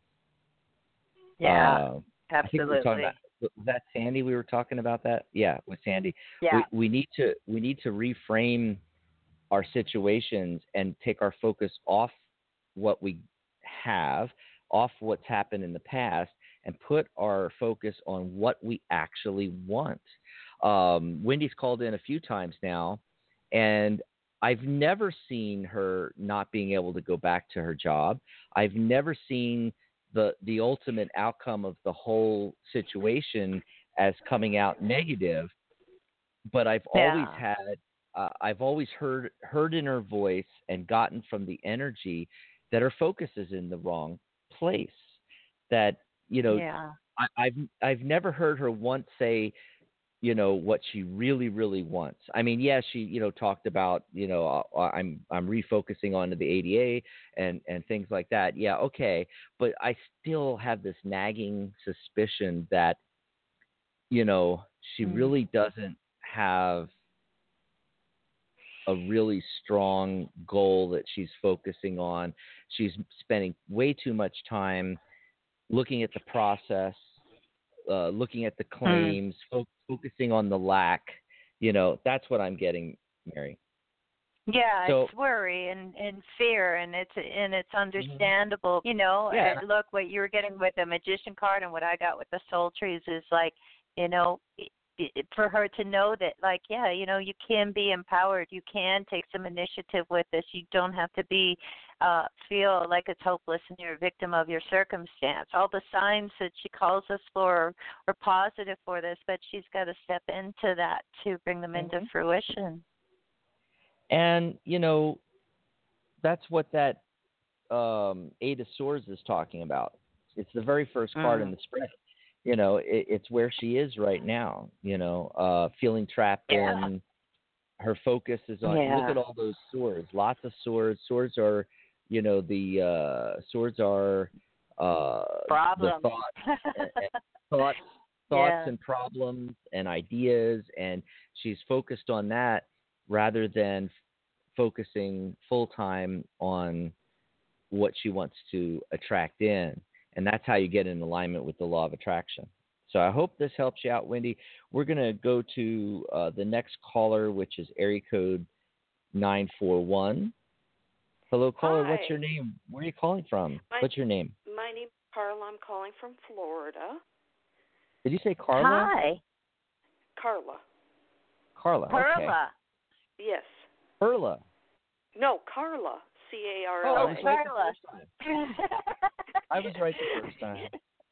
Yeah, absolutely. I think we were talking about, was that Sandy we were talking about that? Yeah, with Sandy. Yeah. We need to reframe our situations and take our focus off what we have, off what's happened in the past, and put our focus on what we actually want. Wendy's called in a few times now, and I've never seen her not being able to go back to her job. I've never seen the ultimate outcome of the whole situation as coming out negative. But I've always heard in her voice and gotten from the energy that her focus is in the wrong place. That I've never heard her once say what she really, really wants. I mean, yeah, she talked about I'm refocusing onto the ADA and things like that. Yeah, okay, but I still have this nagging suspicion that she really doesn't have a really strong goal that she's focusing on. She's spending way too much time looking at the process, looking at the claims, focusing on the lack. That's what I'm getting, Mary. Yeah, so, it's worry and fear, and it's understandable. Look, what you were getting with the Magician card and what I got with the Soul Trees is like, for her to know that, like, you can be empowered. You can take some initiative with this. You don't have to be feel like it's hopeless and you're a victim of your circumstance. All the signs that she calls us for are positive for this, but she's got to step into that to bring them into fruition. And, that's what that Eight of Swords is talking about. It's the very first card in the spread. It's where she is right now, feeling trapped in. Her focus is on, look at all those swords, lots of swords. Swords are, the swords are problems. The thoughts and problems and ideas. And she's focused on that rather than focusing full time on what she wants to attract in. And that's how you get in alignment with the law of attraction. So I hope this helps you out, Wendy. We're going to go to the next caller, which is area code 941. Hello, caller. Hi. What's your name? Where are you calling from? What's your name? My name is Carla. I'm calling from Florida. Did you say Carla? Hi. Carla. Carla. Okay. Perla. Yes. Perla. No, Carla. Oh, Carla. I was right the first time. I was right the first time.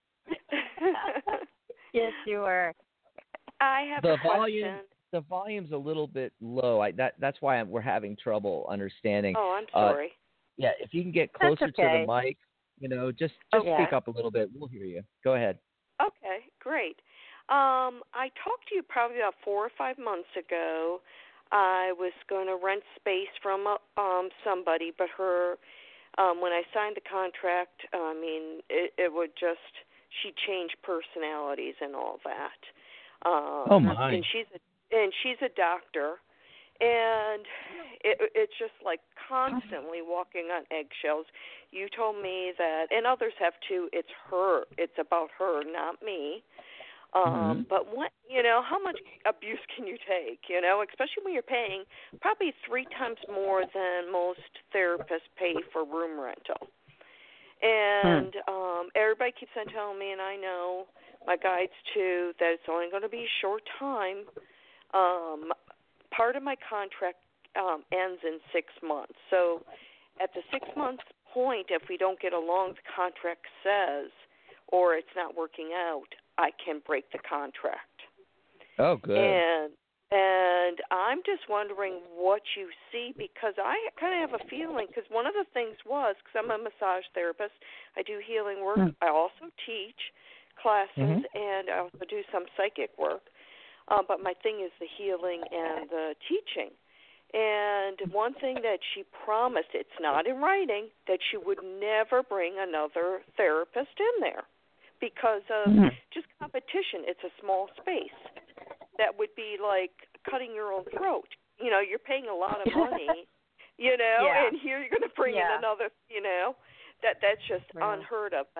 Yes, you were. I have The a question. The volume's a little bit low. That's why we're having trouble understanding. Oh, I'm sorry. Yeah, if you can get closer to the mic, just Okay. speak up a little bit. We'll hear you. Go ahead. Okay, great. I talked to you probably about 4 or 5 months ago. I was going to rent space from somebody, but when I signed the contract, it would just, she changed personalities and all that. Oh my! And she's a doctor, and it's just like constantly walking on eggshells. You told me that, and others have too. It's about her, not me. But how much abuse can you take? Especially when you're paying probably 3 times more than most therapists pay for room rental. And everybody keeps on telling me, and I know my guides too, that it's only going to be a short time. Part of my contract ends in 6 months. So at the 6 months point, if we don't get along, the contract says, or it's not working out, I can break the contract. Oh, good. And I'm just wondering what you see, because I kind of have a feeling, because one of the things was, because I'm a massage therapist, I do healing work, I also teach classes, and I also do some psychic work, but my thing is the healing and the teaching. And one thing that she promised, it's not in writing, that she would never bring another therapist in there because of just competition. It's a small space. That would be like cutting your own throat. You're paying a lot of money, and here you're going to bring in another, that's just unheard of.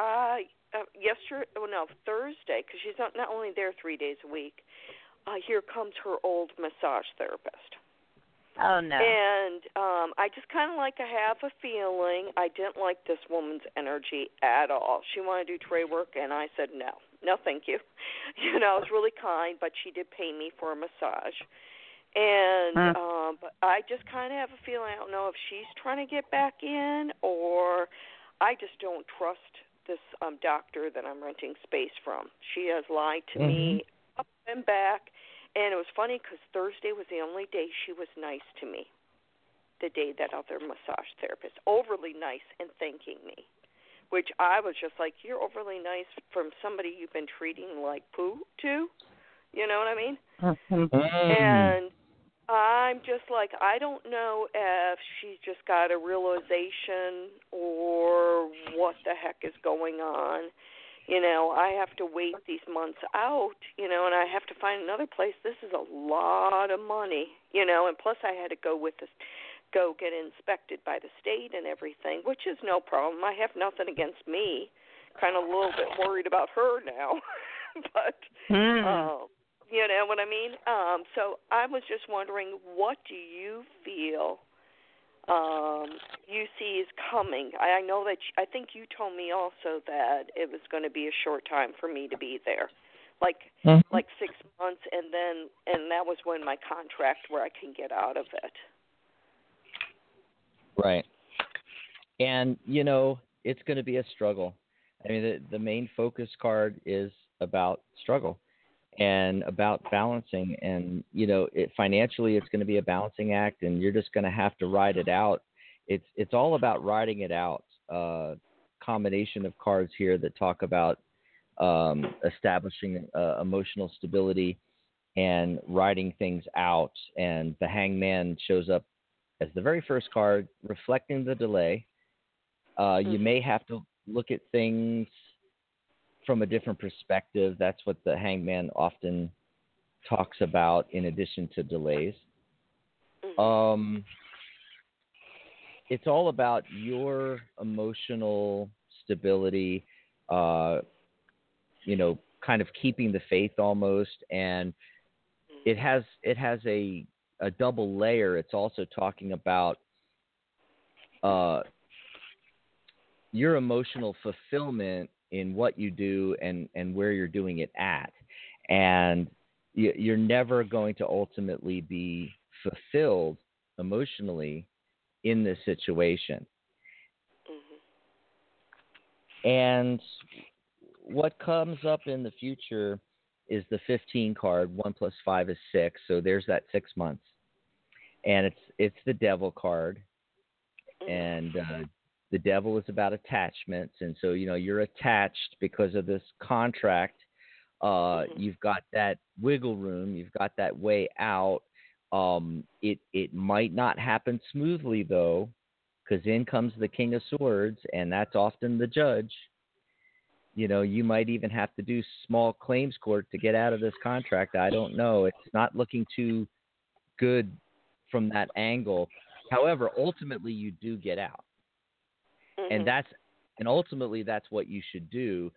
Thursday, because she's not only there 3 days a week, here comes her old massage therapist. Oh, no. And I just kind of I have a feeling I didn't like this woman's energy at all. She wanted to do tray work, and I said no. No, thank you. It was really kind, but she did pay me for a massage. And but I just kind of have a feeling, I don't know if she's trying to get back in, or I just don't trust this doctor that I'm renting space from. She has lied to me up and back. And it was funny because Thursday was the only day she was nice to me, the day that other massage therapist, overly nice and thanking me, which I was just like, you're overly nice from somebody you've been treating like poo to, you know what I mean? And I'm just like, I don't know if she's just got a realization or what the heck is going on. I have to wait these months out, and I have to find another place. This is a lot of money, and plus I had to go get inspected by the state and everything, which is no problem. I have nothing against me. Kind of a little bit worried about her now, but you know what I mean? So I was just wondering, what do you feel you see is coming? I know that I think you told me also that it was going to be a short time for me to be there, like 6 months, and that was when my contract where I can get out of it. Right. And it's going to be a struggle. I mean, the main focus card is about struggle and about balancing, and financially it's going to be a balancing act, and you're just going to have to ride it out. It's all about riding it out. Combination of cards here that talk about establishing emotional stability and riding things out, and the Hangman shows up as the very first card, reflecting the delay. You may have to look at things from a different perspective. That's what the Hangman often talks about in addition to delays. It's all about your emotional stability, kind of keeping the faith almost. And it has a double layer. It's also talking about your emotional fulfillment in what you do and where you're doing it at. And you're never going to ultimately be fulfilled emotionally in this situation. Mhm. And what comes up in the future is the 15 card. 1 + 5 is 6. So there's that 6 months. And it's the devil card. And the devil is about attachments. And so, you're attached because of this contract. You've got that wiggle room. You've got that way out. It might not happen smoothly, though, because in comes the King of Swords, and that's often the judge. You might even have to do small claims court to get out of this contract. I don't know. It's not looking too good from that angle. However, ultimately, you do get out. Mhm. And ultimately, that's what you should do.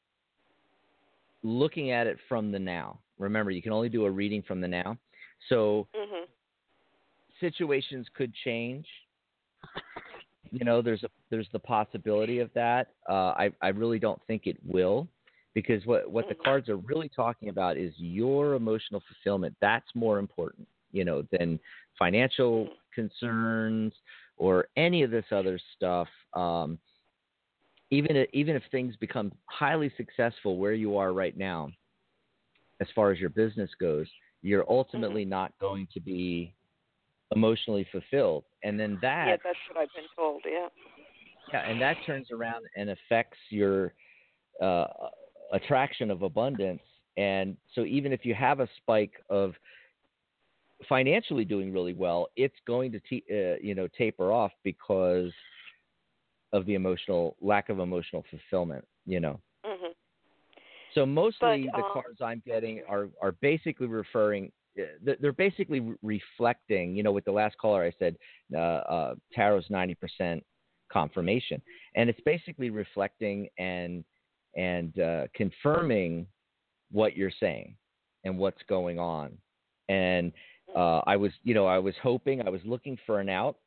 Looking at it from the now. Remember, you can only do a reading from the now. So Mhm. situations could change. There's the possibility of that. I really don't think it will, because what the cards are really talking about is your emotional fulfillment. That's more important, than financial concerns or any of this other stuff. Even if things become highly successful where you are right now, as far as your business goes, you're ultimately not going to be emotionally fulfilled. And then Yeah, that's what I've been told. Yeah. Yeah, and that turns around and affects your attraction of abundance. And so even if you have a spike of financially doing really well, it's going to taper off because of the lack of emotional fulfillment. Mhm. So mostly But, the cards I'm getting are basically referring. They're basically reflecting. With the last caller, I said tarot's 90% confirmation, and it's basically reflecting and confirming what you're saying and what's going on. And I was hoping, I was looking for an out,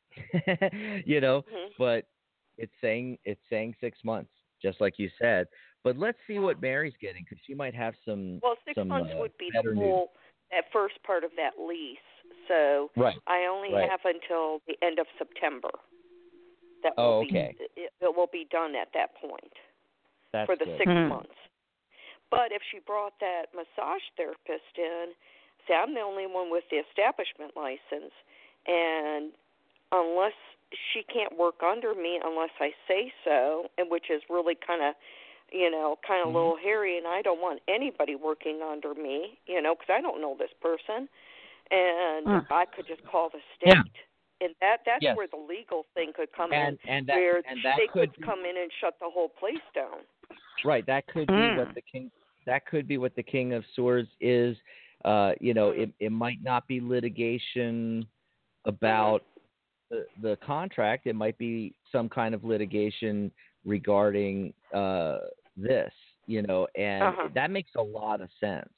but it's saying 6 months, just like you said. But let's see what Mary's getting, because she might have some. Well, 6 months would be the better whole that first part of that lease. So Right. I only Right. have until the end of September. That Oh, will okay. it will be done at that point. That's for the good. 6 months. But if she brought that massage therapist in, see, I'm the only one with the establishment license, and unless she can't work under me unless I say so, and which is really kind of a little hairy, and I don't want anybody working under me, because I don't know this person, and I could just call the state. Yeah. And that's Yes. where the legal thing could come and in, that, where and that they could could come in and shut the whole place down. Right, that could be what the king. That could be what the King of Swords is. It might not be litigation about the contract. It might be some kind of litigation regarding this. And that makes a lot of sense.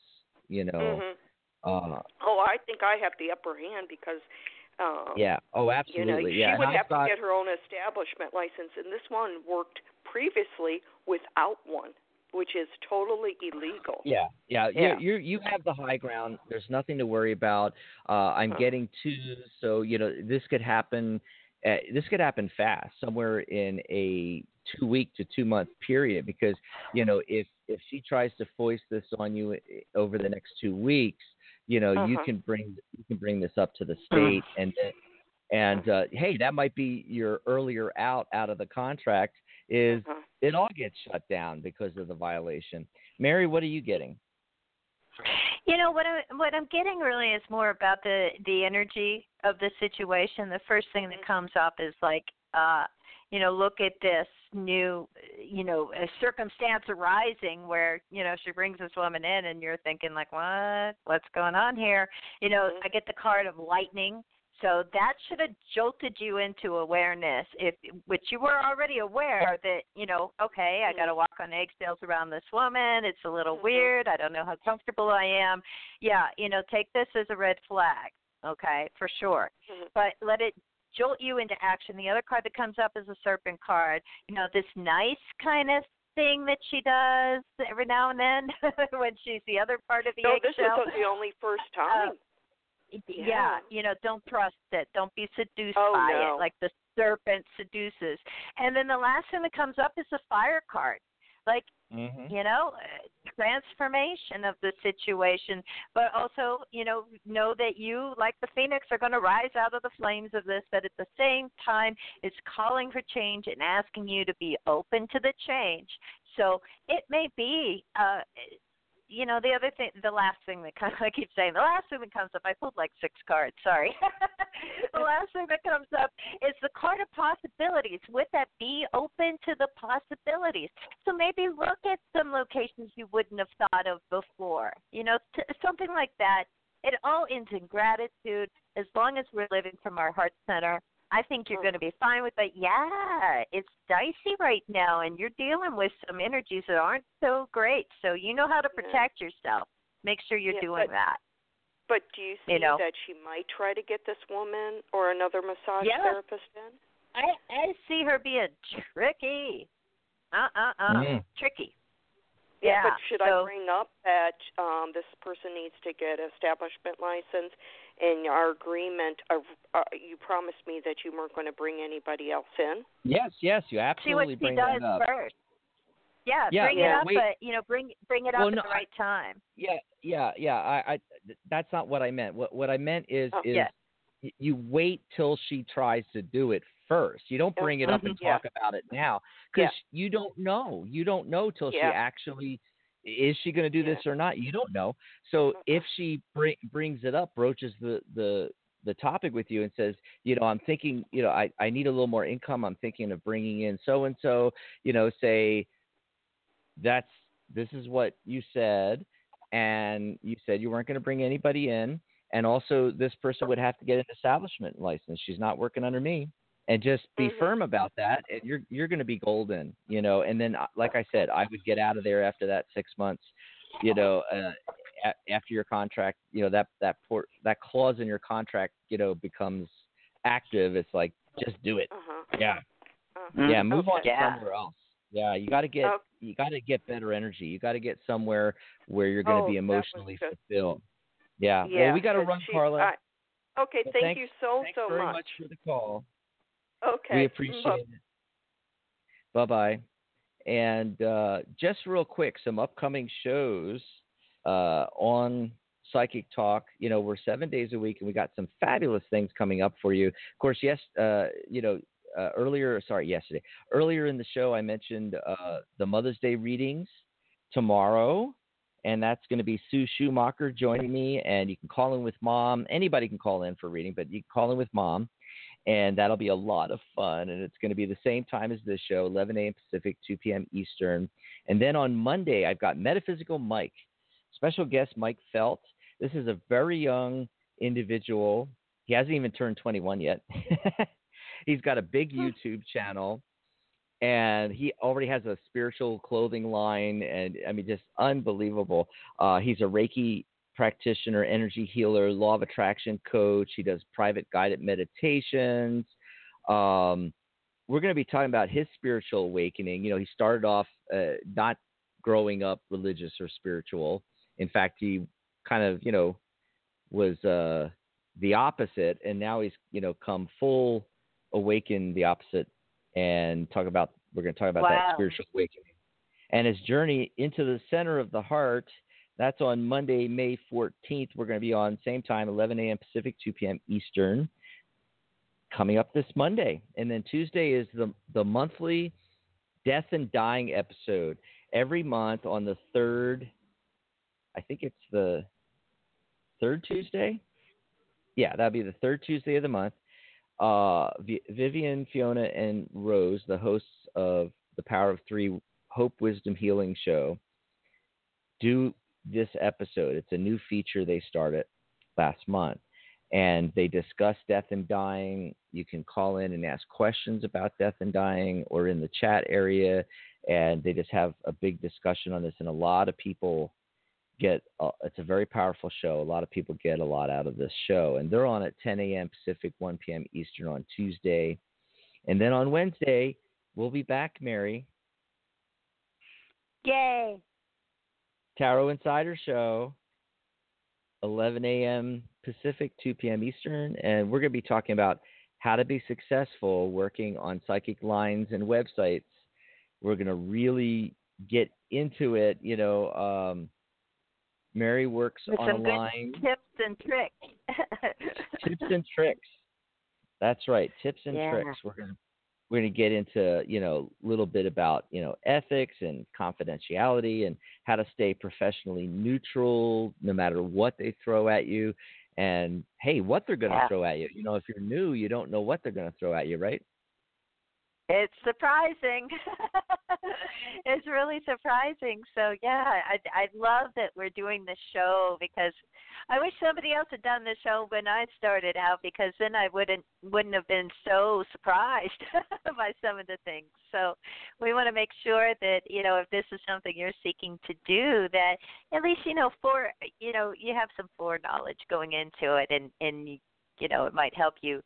I think I have the upper hand because. Yeah. Oh, absolutely. She Yeah. would have to get her own establishment license, and this one worked previously without one, which is totally illegal. Yeah. You have the high ground. There's nothing to worry about. I'm getting two, so this could happen. This could happen fast, somewhere in a 2-week to 2-month period. Because if she tries to foist this on you over the next 2 weeks, you can bring this up to the state, and hey, that might be your earlier out of the contract. Is it all gets shut down because of the violation? Mary, what are you getting? What I'm getting really is more about the energy of the situation. The first thing that comes up is like, look at this new, a circumstance arising where, she brings this woman in and you're thinking like, what's going on here? I get the card of lightning. So that should have jolted you into awareness, which you were already aware that, okay, I got to walk on eggshells around this woman. It's a little weird. I don't know how comfortable I am. Yeah, take this as a red flag, okay, for sure. But let it jolt you into action. The other card that comes up is a serpent card. This nice kind of thing that she does every now and then when she's the other part of the eggshell. No, this is the only first time. Yeah, don't trust it. Don't be seduced Oh, by no. it, like the serpent seduces. And then the last thing that comes up is the fire card. Like, Mm-hmm. transformation of the situation, but also, know that you, like the phoenix, are going to rise out of the flames of this, but at the same time, it's calling for change and asking you to be open to the change. So it may be, the other thing, the last thing that comes, I keep saying, the last thing that comes up, I pulled like 6 cards, sorry. The last thing that comes up is the card of possibilities. With that, be open to the possibilities. So maybe look at some locations you wouldn't have thought of before, something like that. It all ends in gratitude. As long as we're living from our heart center, I think you're going to be fine with it. Yeah, it's dicey right now, and you're dealing with some energies that aren't so great. So you know how to protect yourself. Make sure you're doing that. But do you see that she might try to get this woman or another massage therapist in? I see her being tricky. Tricky. Yeah, but should I bring up that this person needs to get an establishment license? In our agreement, you promised me that you weren't going to bring anybody else in. Yes, you absolutely bring that up. See what she does first. Yeah, bring it up, but bring it up at the right time. Yeah. I that's not what I meant. What I meant is you wait till she tries to do it first. You don't bring it up and talk about it now, because you don't know. You don't know till she actually is she going to do this or not. You don't know. So if she brings it up, broaches the topic with you and says, I'm thinking, I need a little more income. I'm thinking of bringing in so and so. Say this is what you said, and you said you weren't going to bring anybody in, and also this person would have to get an establishment license. She's not working under me. And just be firm about that, and you're going to be golden, And then, like I said, I would get out of there after that 6 months, after your contract, that clause in your contract, becomes active. It's like, just do it. Move on somewhere else. Yeah, you got to get better energy. You got to get somewhere where you're going to be emotionally fulfilled. Yeah. Well, we got to run, Carla. Okay, thank you so much. Thanks very much for the call. Okay. We appreciate it. Bye-bye. And just real quick, some upcoming shows on Psychic Talk. We're 7 days a week, and we got some fabulous things coming up for you. Of course, earlier in the show, I mentioned the Mother's Day readings tomorrow, and that's going to be Sue Schumacher joining me, and you can call in with Mom. Anybody can call in for reading, but you can call in with Mom. And that'll be a lot of fun. And it's going to be the same time as this show, 11 a.m. Pacific, 2 p.m. Eastern. And then on Monday, I've got Metaphysical Mike, special guest Mike Felt. This is a very young individual. He hasn't even turned 21 yet. He's got a big YouTube channel, and he already has a spiritual clothing line. And I mean, just unbelievable. He's a Reiki practitioner, energy healer, law of attraction coach. He does private guided meditations. We're going to be talking about his spiritual awakening. He started off not growing up religious or spiritual. In fact, he kind of, was the opposite, and now he's, come full awakened the opposite, and we're going to talk about that spiritual awakening and his journey into the center of the heart. That's on Monday, May 14th. We're going to be on same time, 11 a.m. Pacific, 2 p.m. Eastern, coming up this Monday. And then Tuesday is the monthly Death and Dying episode. Every month on the third, I think it's the third Tuesday. Yeah, that'll be the third Tuesday of the month. Vivian, Fiona, and Rose, the hosts of the Power of Three Hope, Wisdom, Healing show, do this episode. It's a new feature they started last month, and they discuss death and dying. You can call in and ask questions about death and dying, or in the chat area, and they just have a big discussion on this. And a lot of people it's a very powerful show. A lot of people get a lot out of this show, and they're on at 10 a.m. Pacific, 1 p.m. Eastern on Tuesday. And then on Wednesday, we'll be back, Mary. Yay. Tarot Insider Show, 11 a.m. Pacific, 2 p.m. Eastern, and we're going to be talking about how to be successful working on psychic lines and websites. We're going to really get into it. Mary works with some online. good tips and tricks. Tips and tricks. That's right. Tips and Yeah. tricks. We're going to get into, a little bit about, ethics and confidentiality and how to stay professionally neutral no matter what they throw at you. And, hey, what they're going to throw at you. If you're new, you don't know what they're going to throw at you, right? It's surprising. It's really surprising. So yeah, I love that we're doing this show, because I wish somebody else had done this show when I started out, because then I wouldn't have been so surprised by some of the things. So we want to make sure that, if this is something you're seeking to do, that at least you have some foreknowledge going into it, and it might help you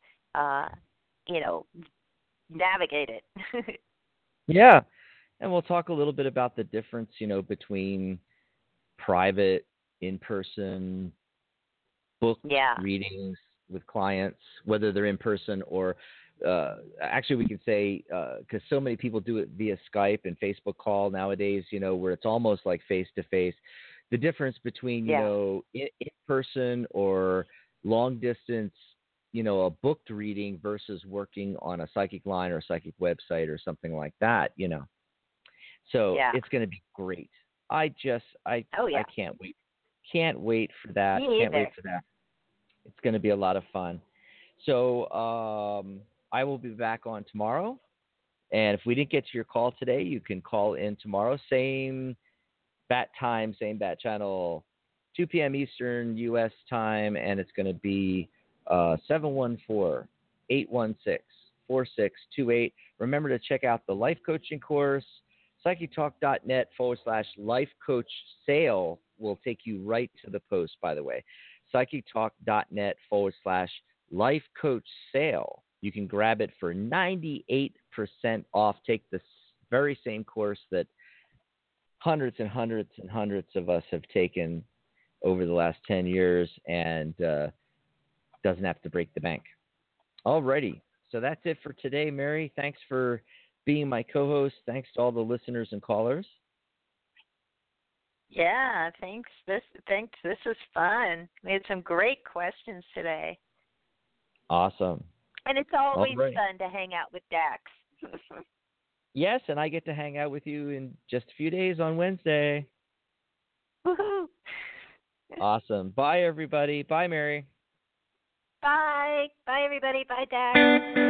navigate it. Yeah. And we'll talk a little bit about the difference, between private, in-person book readings with clients, whether they're in person or actually we could say, because so many people do it via Skype and Facebook call nowadays, where it's almost like face-to-face. The difference between, in-person or long-distance, a booked reading versus working on a psychic line or a psychic website or something like that, So it's going to be great. I can't wait. Can't wait for that. Can't wait for that. It's going to be a lot of fun. So I will be back on tomorrow. And if we didn't get to your call today, you can call in tomorrow. Same bat time, same bat channel, 2 p.m. Eastern U.S. time. And it's going to be 714-816-4628. Remember to check out the life coaching course. PsychicTalk.net/life coach sale will take you right to the post, by the way. PsychicTalk.net/life coach sale. You can grab it for 98% off. Take this very same course that hundreds and hundreds and hundreds of us have taken over the last 10 years, and doesn't have to break the bank. Alrighty. So that's it for today, Mary. Thanks for being my co-host. Thanks to all the listeners and callers. Yeah, thanks. This was fun. We had some great questions today. Awesome. And it's always fun to hang out with Dax. Yes, and I get to hang out with you in just a few days on Wednesday. Woohoo! Awesome. Bye, everybody. Bye, Mary. Bye. Bye, everybody. Bye, Dax.